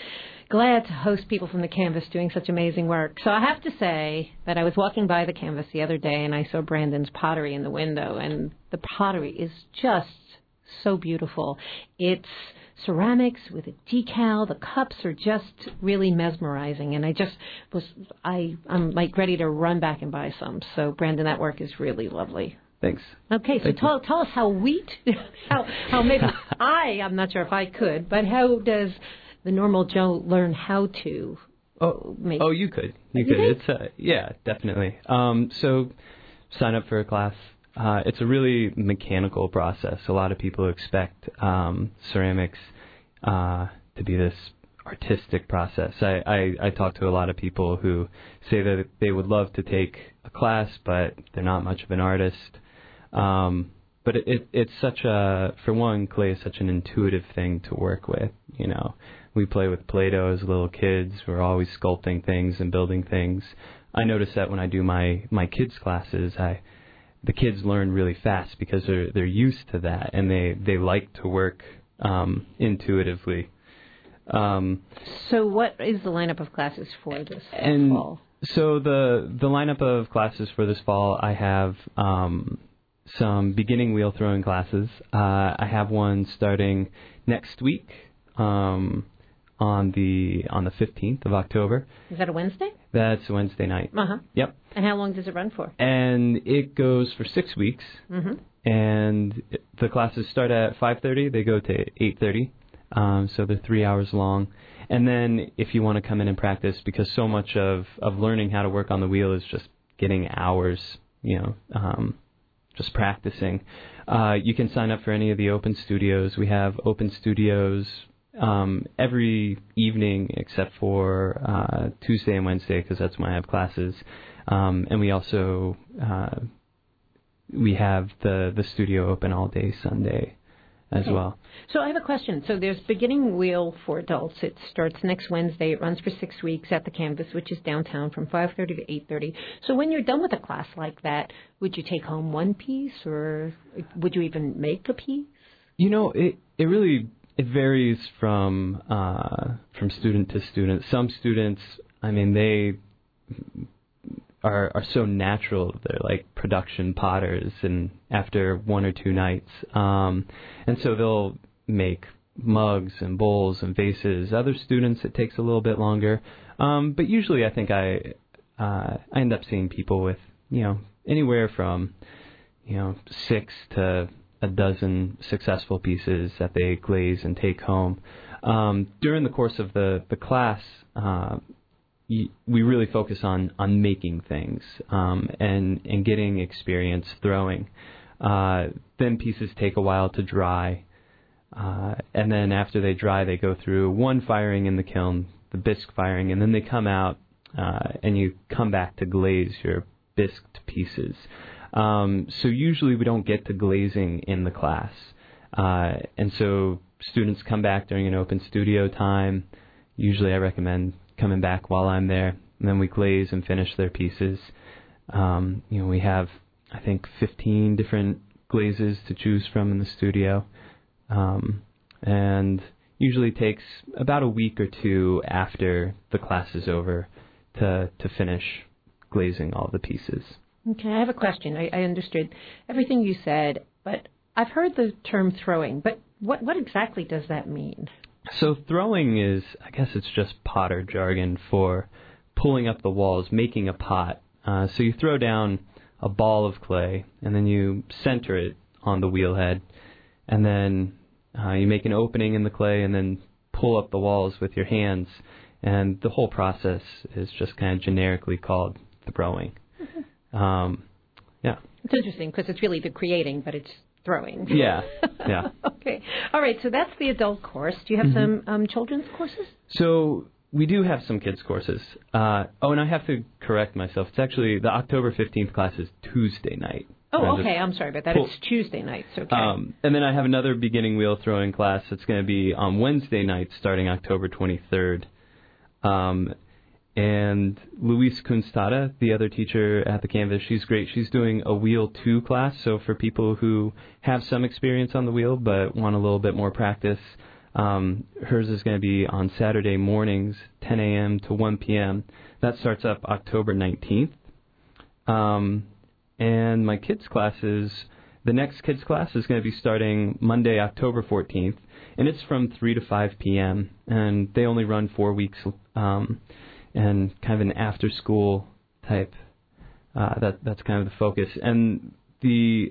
Speaker 1: Glad to host people from the Canvas doing such amazing work. So I have to say that I was walking by the Canvas the other day and I saw Brandon's pottery in the window, and the pottery is just so beautiful. It's ceramics with a decal. The cups are just really mesmerizing, and I just was I I'm like ready to run back and buy some. So Brandon, that work is really lovely.
Speaker 14: Thanks.
Speaker 1: Okay, so
Speaker 14: Thank
Speaker 1: tell, tell us how wheat, how how maybe I I'm not sure if I could, but how does the normal Joe learn how to
Speaker 14: oh
Speaker 1: make?
Speaker 14: Oh, you could, you,
Speaker 1: you
Speaker 14: could.
Speaker 1: Think?
Speaker 14: It's uh, yeah, definitely. Um, so sign up for a class. Uh, it's a really mechanical process. A lot of people expect um, ceramics uh, to be this artistic process. I, I, I talk to a lot of people who say that they would love to take a class, but they're not much of an artist. Um, but it, it, it's such a, for one, clay is such an intuitive thing to work with. You know, we play with Play-Doh as little kids. We're always sculpting things and building things. I notice that when I do my, my kids' classes, I the kids learn really fast because they're they're used to that, and they, they like to work um, intuitively. Um,
Speaker 1: so what is the lineup of classes for this
Speaker 14: and
Speaker 1: fall?
Speaker 14: So the the lineup of classes for this fall, I have um, some beginning wheel throwing classes. Uh, I have one starting next week um, on the on the fifteenth of October.
Speaker 1: Is that a Wednesday?
Speaker 14: That's Wednesday night.
Speaker 1: Uh-huh.
Speaker 14: Yep.
Speaker 1: And how long does it run for?
Speaker 14: And it goes for six weeks.
Speaker 1: Mm-hmm.
Speaker 14: And the classes start at five thirty. They go to eight thirty. Um, so they're three hours long. And then if you want to come in and practice, because so much of, of learning how to work on the wheel is just getting hours, you know, um, just practicing, uh, you can sign up for any of the open studios. We have open studios Um, every evening except for uh, Tuesday and Wednesday, because that's when I have classes. Um, and we also uh, we have the, the studio open all day Sunday as
Speaker 1: okay.
Speaker 14: well.
Speaker 1: So I have a question. So there's beginning wheel for adults. It starts next Wednesday. It runs for six weeks at the Canvas, which is downtown, from five thirty to eight thirty. So when you're done with a class like that, would you take home one piece, or would you even make a piece?
Speaker 14: You know, it it really it varies from uh, from student to student. Some students, I mean, they are are so natural. They're like production potters, and after one or two nights, um, and so they'll make mugs and bowls and vases. Other students, it takes a little bit longer, um, but usually, I think I uh, I end up seeing people with you know anywhere from you know six to a dozen successful pieces that they glaze and take home. Um, during the course of the the class, uh, we really focus on, on making things um, and and getting experience throwing. Uh, then pieces take a while to dry, uh, and then after they dry, they go through one firing in the kiln, the bisque firing, and then they come out uh, and you come back to glaze your bisqued pieces. Um, so usually we don't get to glazing in the class, uh, and so students come back during an open studio time, usually I recommend coming back while I'm there, and then we glaze and finish their pieces. Um, you know, we have, I think, fifteen different glazes to choose from in the studio, um, and usually takes about a week or two after the class is over to to finish glazing all the pieces.
Speaker 1: Okay, I have a question. I, I understood everything you said, but I've heard the term throwing, but what what exactly does that mean?
Speaker 14: So throwing is, I guess it's just potter jargon for pulling up the walls, making a pot. Uh, so you throw down a ball of clay, and then you center it on the wheel head, and then uh, you make an opening in the clay, and then pull up the walls with your hands, and the whole process is just kind of generically called throwing. Mm-hmm. Um, yeah.
Speaker 1: It's interesting because it's really the creating, but it's throwing.
Speaker 14: Yeah, yeah.
Speaker 1: Okay. All right, so that's the adult course. Do you have mm-hmm. some um, children's courses?
Speaker 14: So we do have some kids' courses. Uh, oh, and I have to correct myself. It's actually the October fifteenth class is Tuesday night.
Speaker 1: Oh, okay. I'm sorry about that. Cool. It's Tuesday nights. Okay.
Speaker 14: Um, and then I have another beginning wheel throwing class that's going to be on Wednesday night starting October twenty-third. Um, and Luis Kunstata, the other teacher at the Canvas, she's great. She's doing a wheel two class. So for people who have some experience on the wheel but want a little bit more practice, um, hers is going to be on Saturday mornings, ten a.m. to one p.m. That starts up October nineteenth. Um, and my kids' classes, the next kids' class is going to be starting Monday, October fourteenth, and it's from three to five p.m. And they only run four weeks, um, and kind of an after-school type. Uh, that that's kind of the focus. And the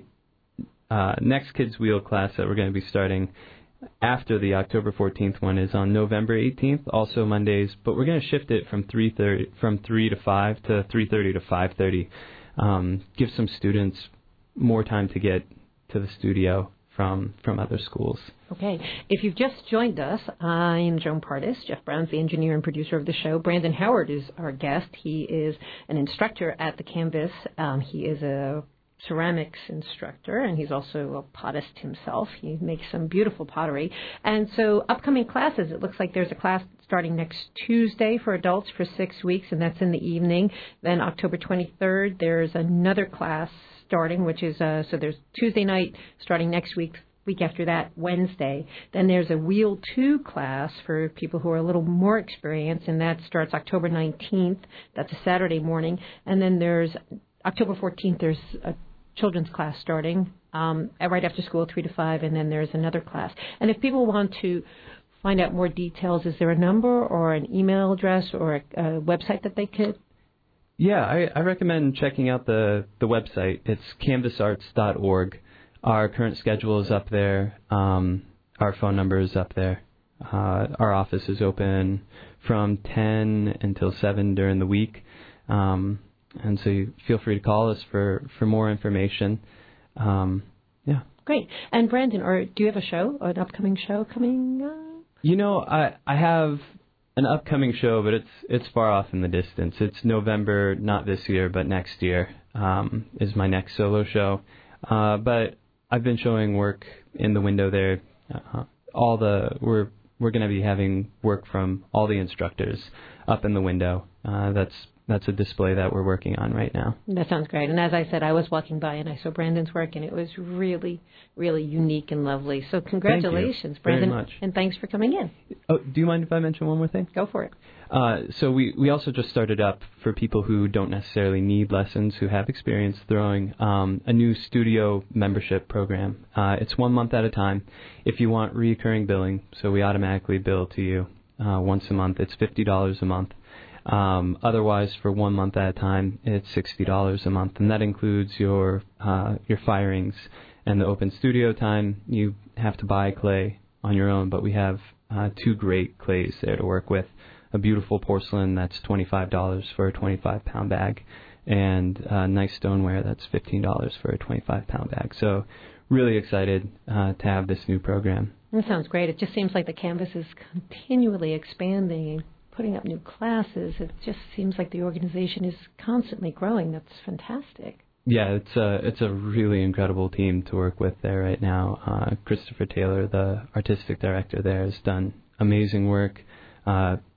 Speaker 14: uh, next kids' wheel class that we're going to be starting after the October fourteenth one is on November eighteenth, also Mondays, but we're going to shift it from three thirty from three to five to three thirty to five thirty. Um, give some students more time to get to the studio from from other schools.
Speaker 1: Okay. If you've just joined us, I'm Joan Pardis. Jeff Brown's the engineer and producer of the show. Brandon Howard is our guest. He is an instructor at the Canvas. Um, he is a ceramics instructor, and he's also a pottist himself. He makes some beautiful pottery. And so upcoming classes, it looks like there's a class starting next Tuesday for adults for six weeks, and that's in the evening. Then October twenty-third, there's another class starting, which is, uh, so there's Tuesday night starting next week, week after that, Wednesday. Then there's a Wheel two class for people who are a little more experienced, and that starts October nineteenth. That's a Saturday morning. And then there's October fourteenth, there's a children's class starting um, right after school, three to five, and then there's another class. And if people want to find out more details, is there a number or an email address or a, a website that they could?
Speaker 14: Yeah, I, I recommend checking out the, the website. It's canvas arts dot org. Our current schedule is up there. Um, our phone number is up there. Uh, our office is open from ten until seven during the week. Um, and so you feel free to call us for, for more information. Um, yeah.
Speaker 1: Great. And Brandon, or do you have a show, an upcoming show coming up?
Speaker 14: You know, I I have an upcoming show, but it's it's far off in the distance. It's November, not this year, but next year um, is my next solo show. Uh, but I've been showing work in the window there. Uh, all the we're we're going to be having work from all the instructors up in the window. Uh, that's that's a display that we're working on right now.
Speaker 1: That sounds great. And as I said, I was walking by and I saw Brandon's work, and it was really, really unique and lovely. So congratulations,
Speaker 14: Thank you
Speaker 1: Brandon.
Speaker 14: very much.
Speaker 1: And thanks for coming in.
Speaker 14: Oh, do you mind if I mention one more thing?
Speaker 1: Go for it.
Speaker 14: Uh, so we, we also just started up, for people who don't necessarily need lessons, who have experience throwing, um, a new studio membership program. Uh, it's one month at a time. If you want recurring billing, so we automatically bill to you uh, once a month, it's fifty dollars a month. Um, otherwise, for one month at a time, it's sixty dollars a month, and that includes your uh, your firings and the open studio time. You have to buy clay on your own, but we have uh, two great clays there to work with. A beautiful porcelain that's twenty-five dollars for a twenty-five pound bag, and uh, nice stoneware that's fifteen dollars for a twenty-five pound bag. So really excited uh, to have this new program.
Speaker 1: That sounds great. It just seems like the Canvas is continually expanding, putting up new classes. It just seems like the organization is constantly growing. That's fantastic.
Speaker 14: Yeah, it's a it's a really incredible team to work with there right now. Uh, Christopher Taylor, the artistic director there, has done amazing work. Uh,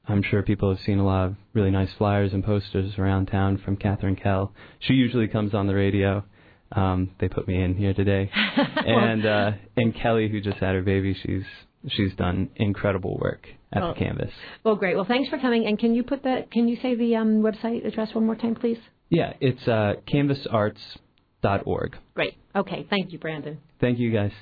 Speaker 14: I'm sure people have seen a lot of really nice flyers and posters around town from Catherine Kell. She usually comes on the radio. Um, they put me in here today. and uh, and Kelly, who just had her baby, she's she's done incredible work at
Speaker 1: well,
Speaker 14: the Canvas.
Speaker 1: Well, great. Well, thanks for coming. And can you put that? Can you say the um, website address one more time, please?
Speaker 14: Yeah, it's uh, canvas arts dot org.
Speaker 1: Great. Okay. Thank you, Brandon.
Speaker 14: Thank you, guys.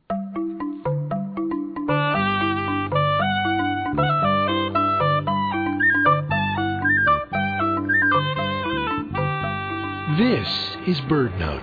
Speaker 15: This is BirdNote.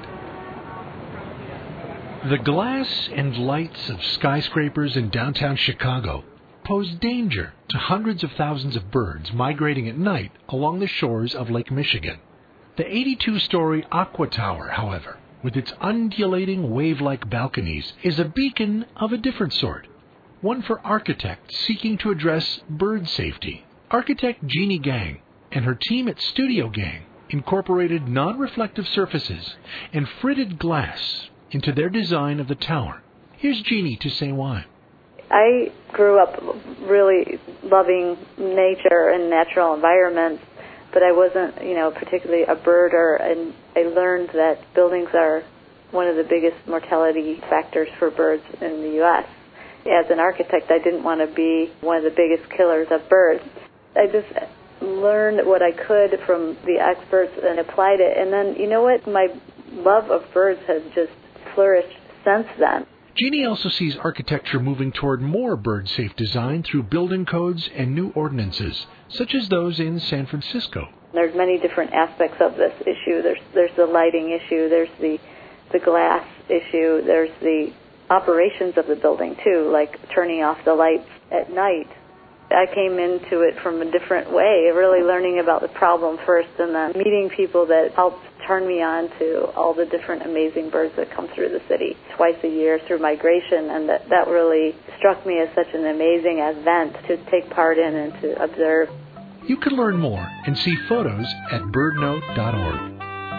Speaker 15: The glass and lights of skyscrapers in downtown Chicago pose danger to hundreds of thousands of birds migrating at night along the shores of Lake Michigan. The eighty-two story Aqua Tower, however, with its undulating wave-like balconies, is a beacon of a different sort, one for architects seeking to address bird safety. Architect Jeannie Gang and her team at Studio Gang incorporated non-reflective surfaces and fritted glass into their design of the tower. Here's Jeannie to say why.
Speaker 16: I grew up really loving nature and natural environments, but I wasn't, you know, particularly a birder, and I learned that buildings are one of the biggest mortality factors for birds in the U S As an architect, I didn't want to be one of the biggest killers of birds. I just learned what I could from the experts and applied it. And then, you know what? My love of birds has just flourished since then.
Speaker 15: Jeannie also sees architecture moving toward more bird-safe design through building codes and new ordinances, such as those in San Francisco.
Speaker 16: There's many different aspects of this issue. There's there's the lighting issue. There's the the glass issue. There's the operations of the building, too, like turning off the lights at night. I came into it from a different way, really learning about the problem first and then meeting people that helped turn me on to all the different amazing birds that come through the city twice a year through migration, and that, that really struck me as such an amazing event to take part in and to observe.
Speaker 15: You can learn more and see photos at bird note dot org.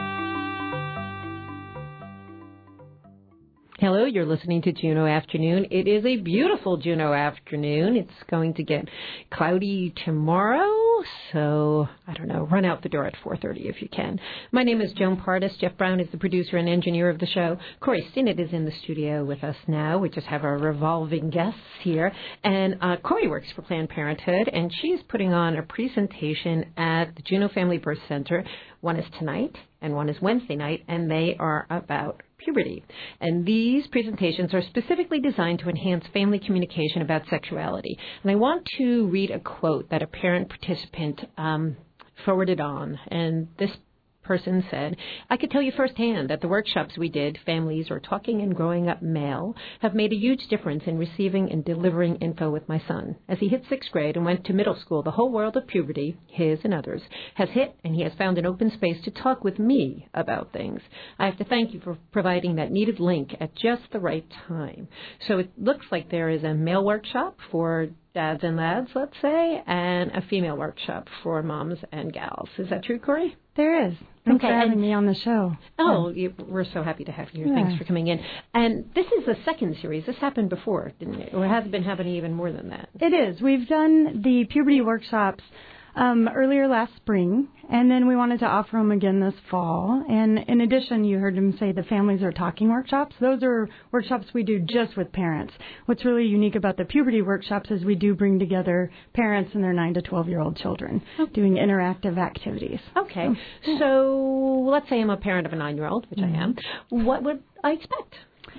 Speaker 1: Hello, you're listening to Juneau Afternoon. It is a beautiful Juneau afternoon. It's going to get cloudy tomorrow, so, I don't know, run out the door at four thirty if you can. My name is Joan Pardis. Jeff Brown is the producer and engineer of the show. Corey Stinnett is in the studio with us now. We just have our revolving guests here. And uh, Corey works for Planned Parenthood, and she's putting on a presentation at the Juneau Family Birth Center. One is tonight, and one is Wednesday night, and they are about puberty. And these presentations are specifically designed to enhance family communication about sexuality. And I want to read a quote that a parent participant um, forwarded on. And this person said, I could tell you firsthand that the workshops we did, Families or Talking and Growing Up Male, have made a huge difference in receiving and delivering info with my son. As he hit sixth grade and went to middle school, the whole world of puberty, his and others, has hit, and he has found an open space to talk with me about things. I have to thank you for providing that needed link at just the right time. So it looks like there is a male workshop for dads and lads, let's say, and a female workshop for moms and gals. Is that true, Corey?
Speaker 17: There is. Thanks
Speaker 1: okay,
Speaker 17: for having
Speaker 1: and,
Speaker 17: me on the show.
Speaker 1: Oh, you, we're so happy to have you. Yeah. Thanks for coming in. And this is the second series. This happened before, didn't it? Or has it been happening even more than that?
Speaker 17: It is. We've done the puberty workshops um, earlier last spring, and then we wanted to offer them again this fall. And in addition, you heard him say the Families Are Talking workshops. Those are workshops we do just with parents. What's really unique about the puberty workshops is we do bring together parents and their nine to twelve-year-old children okay. doing interactive activities.
Speaker 1: Okay. So, so let's say I'm a parent of a nine-year-old, which mm-hmm. I am. What would I expect?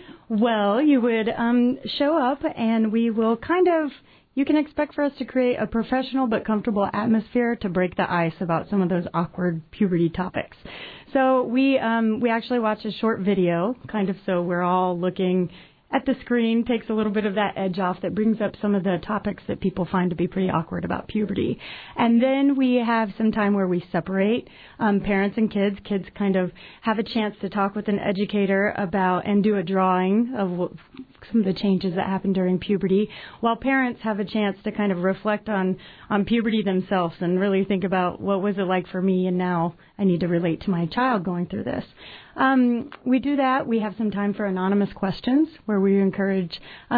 Speaker 17: Well, you would um, show up, and we will kind of... You can expect for us to create a professional but comfortable atmosphere to break the ice about some of those awkward puberty topics. So we um, we actually watch a short video, kind of so we're all looking at the screen, takes a little bit of that edge off that brings up some of the topics that people find to be pretty awkward about puberty. And then we have some time where we separate um, parents and kids. Kids kind of have a chance to talk with an educator about and do a drawing of what, some of the changes that happen during puberty, while parents have a chance to kind of reflect on, on puberty themselves and really think about what was it like for me, and now I need to relate to my child going through this. Um, we do that. We have some time for anonymous questions where we encourage um,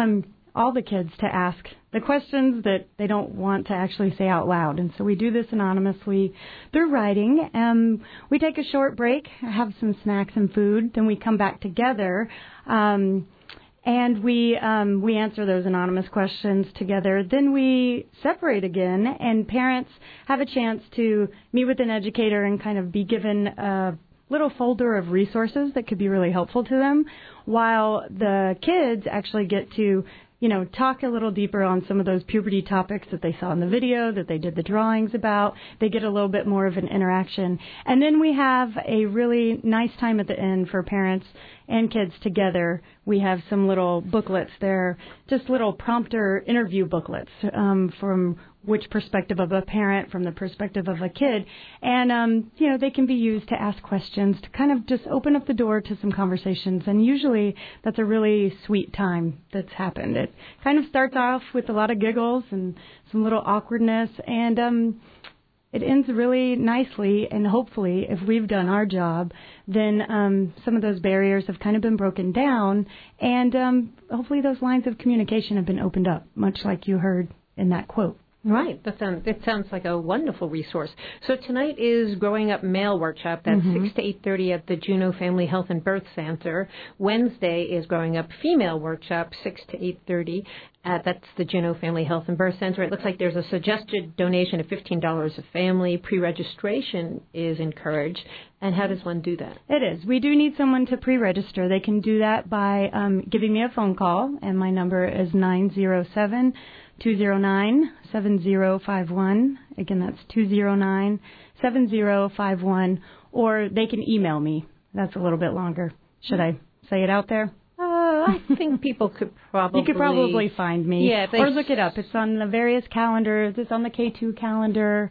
Speaker 17: all the kids to ask the questions that they don't want to actually say out loud. And so we do this anonymously through writing. Um, we take a short break, have some snacks and food, then we come back together. Um, And we um, we answer those anonymous questions together. Then we separate again, and parents have a chance to meet with an educator and kind of be given a little folder of resources that could be really helpful to them, while the kids actually get to, you know, talk a little deeper on some of those puberty topics that they saw in the video, that they did the drawings about. They get a little bit more of an interaction. And then we have a really nice time at the end for parents and kids together. We have some little booklets there, just little prompter interview booklets um, from which perspective of a parent, from the perspective of a kid. And, um, you know, they can be used to ask questions, to kind of just open up the door to some conversations. And usually that's a really sweet time that's happened. It kind of starts off with a lot of giggles and some little awkwardness, and um, it ends really nicely. And hopefully, if we've done our job, then um, some of those barriers have kind of been broken down, and um, hopefully those lines of communication have been opened up, much like you heard in that quote.
Speaker 1: Right. That sounds, it sounds like a wonderful resource. So tonight is Growing Up Male Workshop. That's mm-hmm. six to eight thirty at the Juneau Family Health and Birth Center. Wednesday is Growing Up Female Workshop, six to eight thirty. At, that's the Juneau Family Health and Birth Center. It looks like there's a suggested donation of fifteen dollars a family. Pre-registration is encouraged. And how does one do that?
Speaker 17: It is. We do need someone to pre-register. They can do that by um, giving me a phone call, and my number is nine zero seven, two zero nine, seven zero five one. Again, that's two zero nine, seven zero five one. Or they can email me. That's a little bit longer. Should I say it out there?
Speaker 1: Uh, I think people could probably...
Speaker 17: You could probably find me.
Speaker 1: Yeah, they...
Speaker 17: Or look it up. It's on the various calendars. It's on the K two calendar.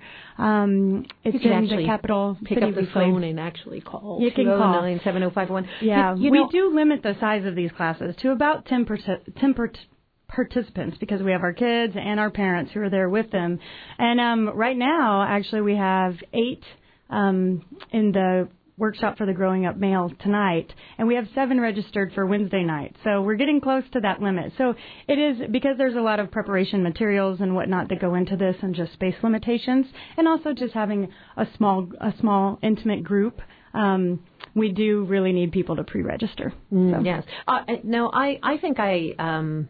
Speaker 17: Um, it's
Speaker 1: you can
Speaker 17: in
Speaker 1: actually
Speaker 17: the capital
Speaker 1: pick
Speaker 17: City
Speaker 1: up the
Speaker 17: Weekly.
Speaker 1: phone and actually call.
Speaker 17: You can call.
Speaker 1: two oh nine, seven oh five one.
Speaker 17: Yeah,
Speaker 1: you, you
Speaker 17: we
Speaker 1: know,
Speaker 17: do limit the size of these classes to about ten percent. ten per- participants, because we have our kids and our parents who are there with them. And um, right now, actually, we have eight um, in the workshop for the Growing Up Male tonight, and we have seven registered for Wednesday night. So we're getting close to that limit. So it is, because there's a lot of preparation materials and whatnot that go into this, and just space limitations, and also just having a small, a small intimate group. Um, we do really need people to pre-register.
Speaker 1: Mm,
Speaker 17: so.
Speaker 1: Yes. Uh, no, I, I think I um,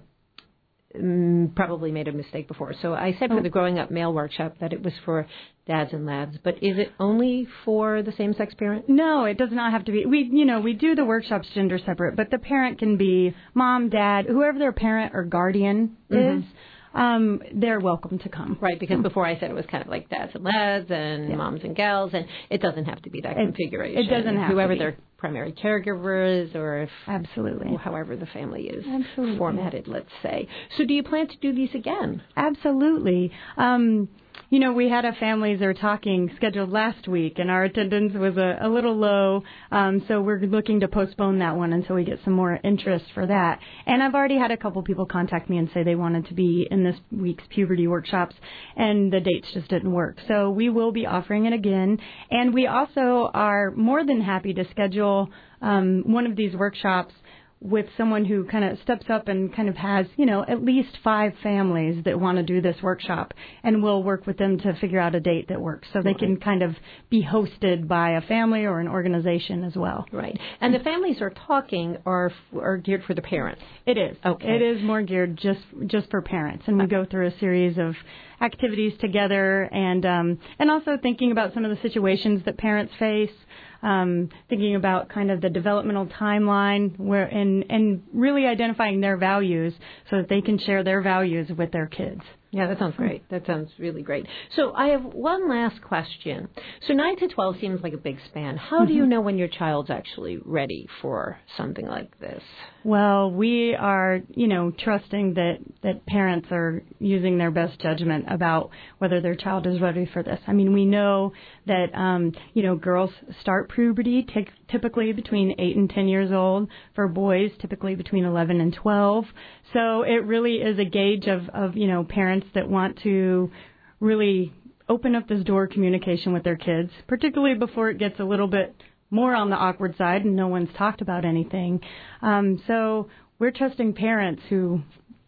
Speaker 1: mm, probably made a mistake before. So I said for
Speaker 17: Oh.
Speaker 1: the Growing Up Male Workshop that it was for dads and lads, but is it only for the same-sex parent?
Speaker 17: No, it does not have to be. We, you know, we do the workshops gender separate, but the parent can be mom, dad, whoever their parent or guardian
Speaker 1: Mhm.
Speaker 17: is. Um, they're welcome to come.
Speaker 1: Right, because before I said it was kind of like dads and lads and
Speaker 17: Yeah.
Speaker 1: moms and gals, and it doesn't have to be that
Speaker 17: It-
Speaker 1: configuration.
Speaker 17: it doesn't have to
Speaker 1: Whoever
Speaker 17: be.
Speaker 1: their primary caregiver is, or if
Speaker 17: Absolutely.
Speaker 1: however the family is
Speaker 17: Absolutely.
Speaker 1: formatted, let's say. So do you plan to do these again?
Speaker 17: Absolutely. Um, you know, we had a families are talking scheduled last week, and our attendance was a, a little low, um, so we're looking to postpone that one until we get some more interest for that. And I've already had a couple people contact me and say they wanted to be in this week's puberty workshops, and the dates just didn't work. So we will be offering it again, and we also are more than happy to schedule um, one of these workshops with someone who kind of steps up and kind of has, you know, at least five families that want to do this workshop, and we'll work with them to figure out a date that works, so they can kind of be hosted by a family or an organization as well.
Speaker 1: Right. And the families are talking are are geared for the parents.
Speaker 17: It is.
Speaker 1: Okay.
Speaker 17: It is more geared just just for parents, and we go through a series of activities together, and um, and also thinking about some of the situations that parents face. Um, thinking about kind of the developmental timeline, where and and really identifying their values so that they can share their values with their kids.
Speaker 1: Yeah, that sounds great. That sounds really great. So I have one last question. So nine to twelve seems like a big span. How do you know when your child's actually ready for something like this?
Speaker 17: Well, we are, you know, trusting that, that parents are using their best judgment about whether their child is ready for this. I mean, we know that, um, you know, girls start puberty t- typically between eight and ten years old. For boys, typically between eleven and twelve. So it really is a gauge of, of, you know, parents that want to really open up this door of communication with their kids, particularly before it gets a little bit more on the awkward side and no one's talked about anything. Um, so we're trusting parents who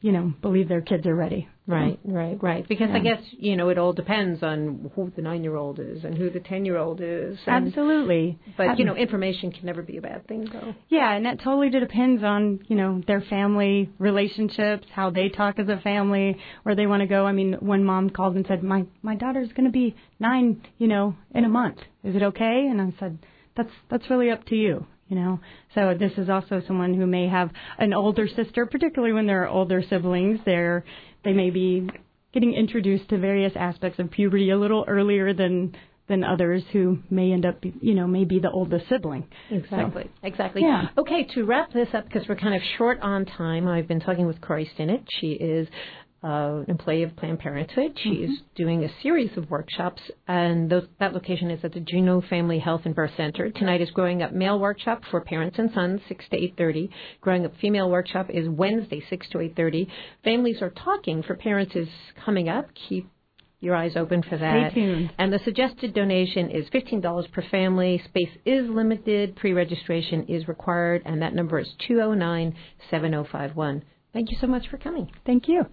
Speaker 17: you know, believe their kids are ready.
Speaker 1: Right, right, right. Because
Speaker 17: yeah.
Speaker 1: I guess, you know, it all depends on who the nine-year-old is and who the ten-year-old is. And,
Speaker 17: Absolutely.
Speaker 1: But, you know, information can never be a bad thing, though.
Speaker 17: Yeah, and that totally depends on, you know, their family relationships, how they talk as a family, where they want to go. I mean, one mom called and said, my, my daughter's going to be nine, you know, in a month. Is it okay? And I said, that's that's really up to you. You know, so this is also someone who may have an older sister, particularly when there are older siblings. They're they may be getting introduced to various aspects of puberty a little earlier than than others who may end up, you know, may be the oldest sibling.
Speaker 1: Exactly,
Speaker 17: so,
Speaker 1: exactly.
Speaker 17: Yeah.
Speaker 1: Okay, to wrap this up, because we're kind of short on time, I've been talking with Corey Stinnett. She is Uh, an employee of Planned Parenthood. She mm-hmm. is doing a series of workshops, and those, that location is at the Juneau Family Health and Birth Center. Tonight is Growing Up Male Workshop for parents and sons, six to eight thirty. Growing Up Female Workshop is Wednesday, six to eight thirty. Families Are Talking for Parents is coming up. Keep your eyes open for that.
Speaker 17: Stay tuned.
Speaker 1: And the suggested donation is fifteen dollars per family. Space is limited. Pre-registration is required, and that number is two oh nine, seven oh five one. Thank you so much for coming.
Speaker 17: Thank you.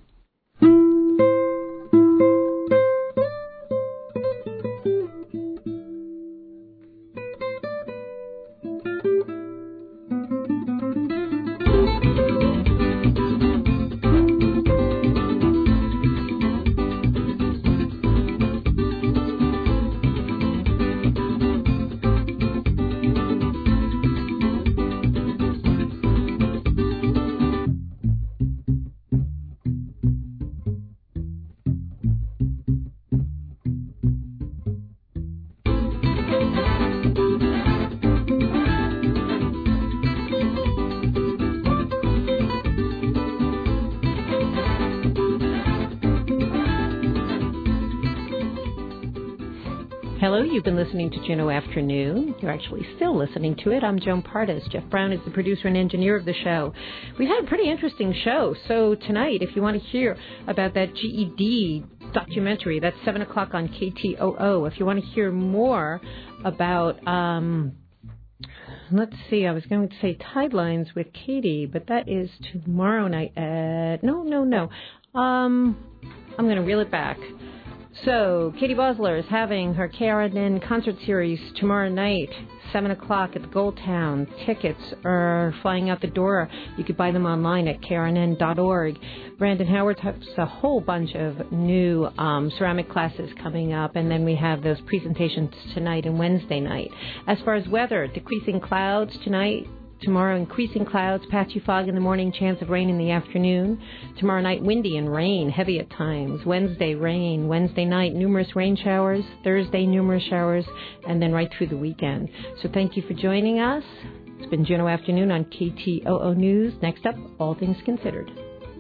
Speaker 1: Hello, you've been listening to Juneau Afternoon. You're actually still listening to it. I'm Joan Pardes. Jeff Brown is the producer and engineer of the show. We've had a pretty interesting show. So tonight, if you want to hear about that G E D documentary, that's seven o'clock on K T O O. If you want to hear more about, um, let's see, I was going to say Tidelines with Katie, but that is tomorrow night at, no, no, no. Um, I'm going to reel it back. So, Katie Bosler is having her K R N N concert series tomorrow night, seven o'clock at the Gold Town. Tickets are flying out the door. You could buy them online at K R N N dot org. Brandon Howard has a whole bunch of new um, ceramic classes coming up, and then we have those presentations tonight and Wednesday night. As far as weather, decreasing clouds tonight. Tomorrow, increasing clouds, patchy fog in the morning, chance of rain in the afternoon. Tomorrow night, windy and rain, heavy at times. Wednesday, rain. Wednesday night, numerous rain showers. Thursday, numerous showers. And then right through the weekend. So thank you for joining us. It's been Juneau Afternoon on K T O O News. Next up, All Things Considered.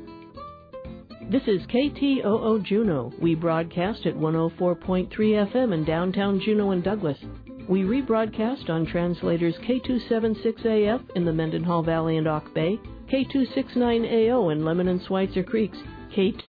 Speaker 11: This is K T O O Juneau. We broadcast at one oh four point three F M in downtown Juneau and Douglas. We rebroadcast on translators K two seventy-six A F in the Mendenhall Valley and Auk Bay, K two sixty-nine A O in Lemon and Schweitzer Creeks, K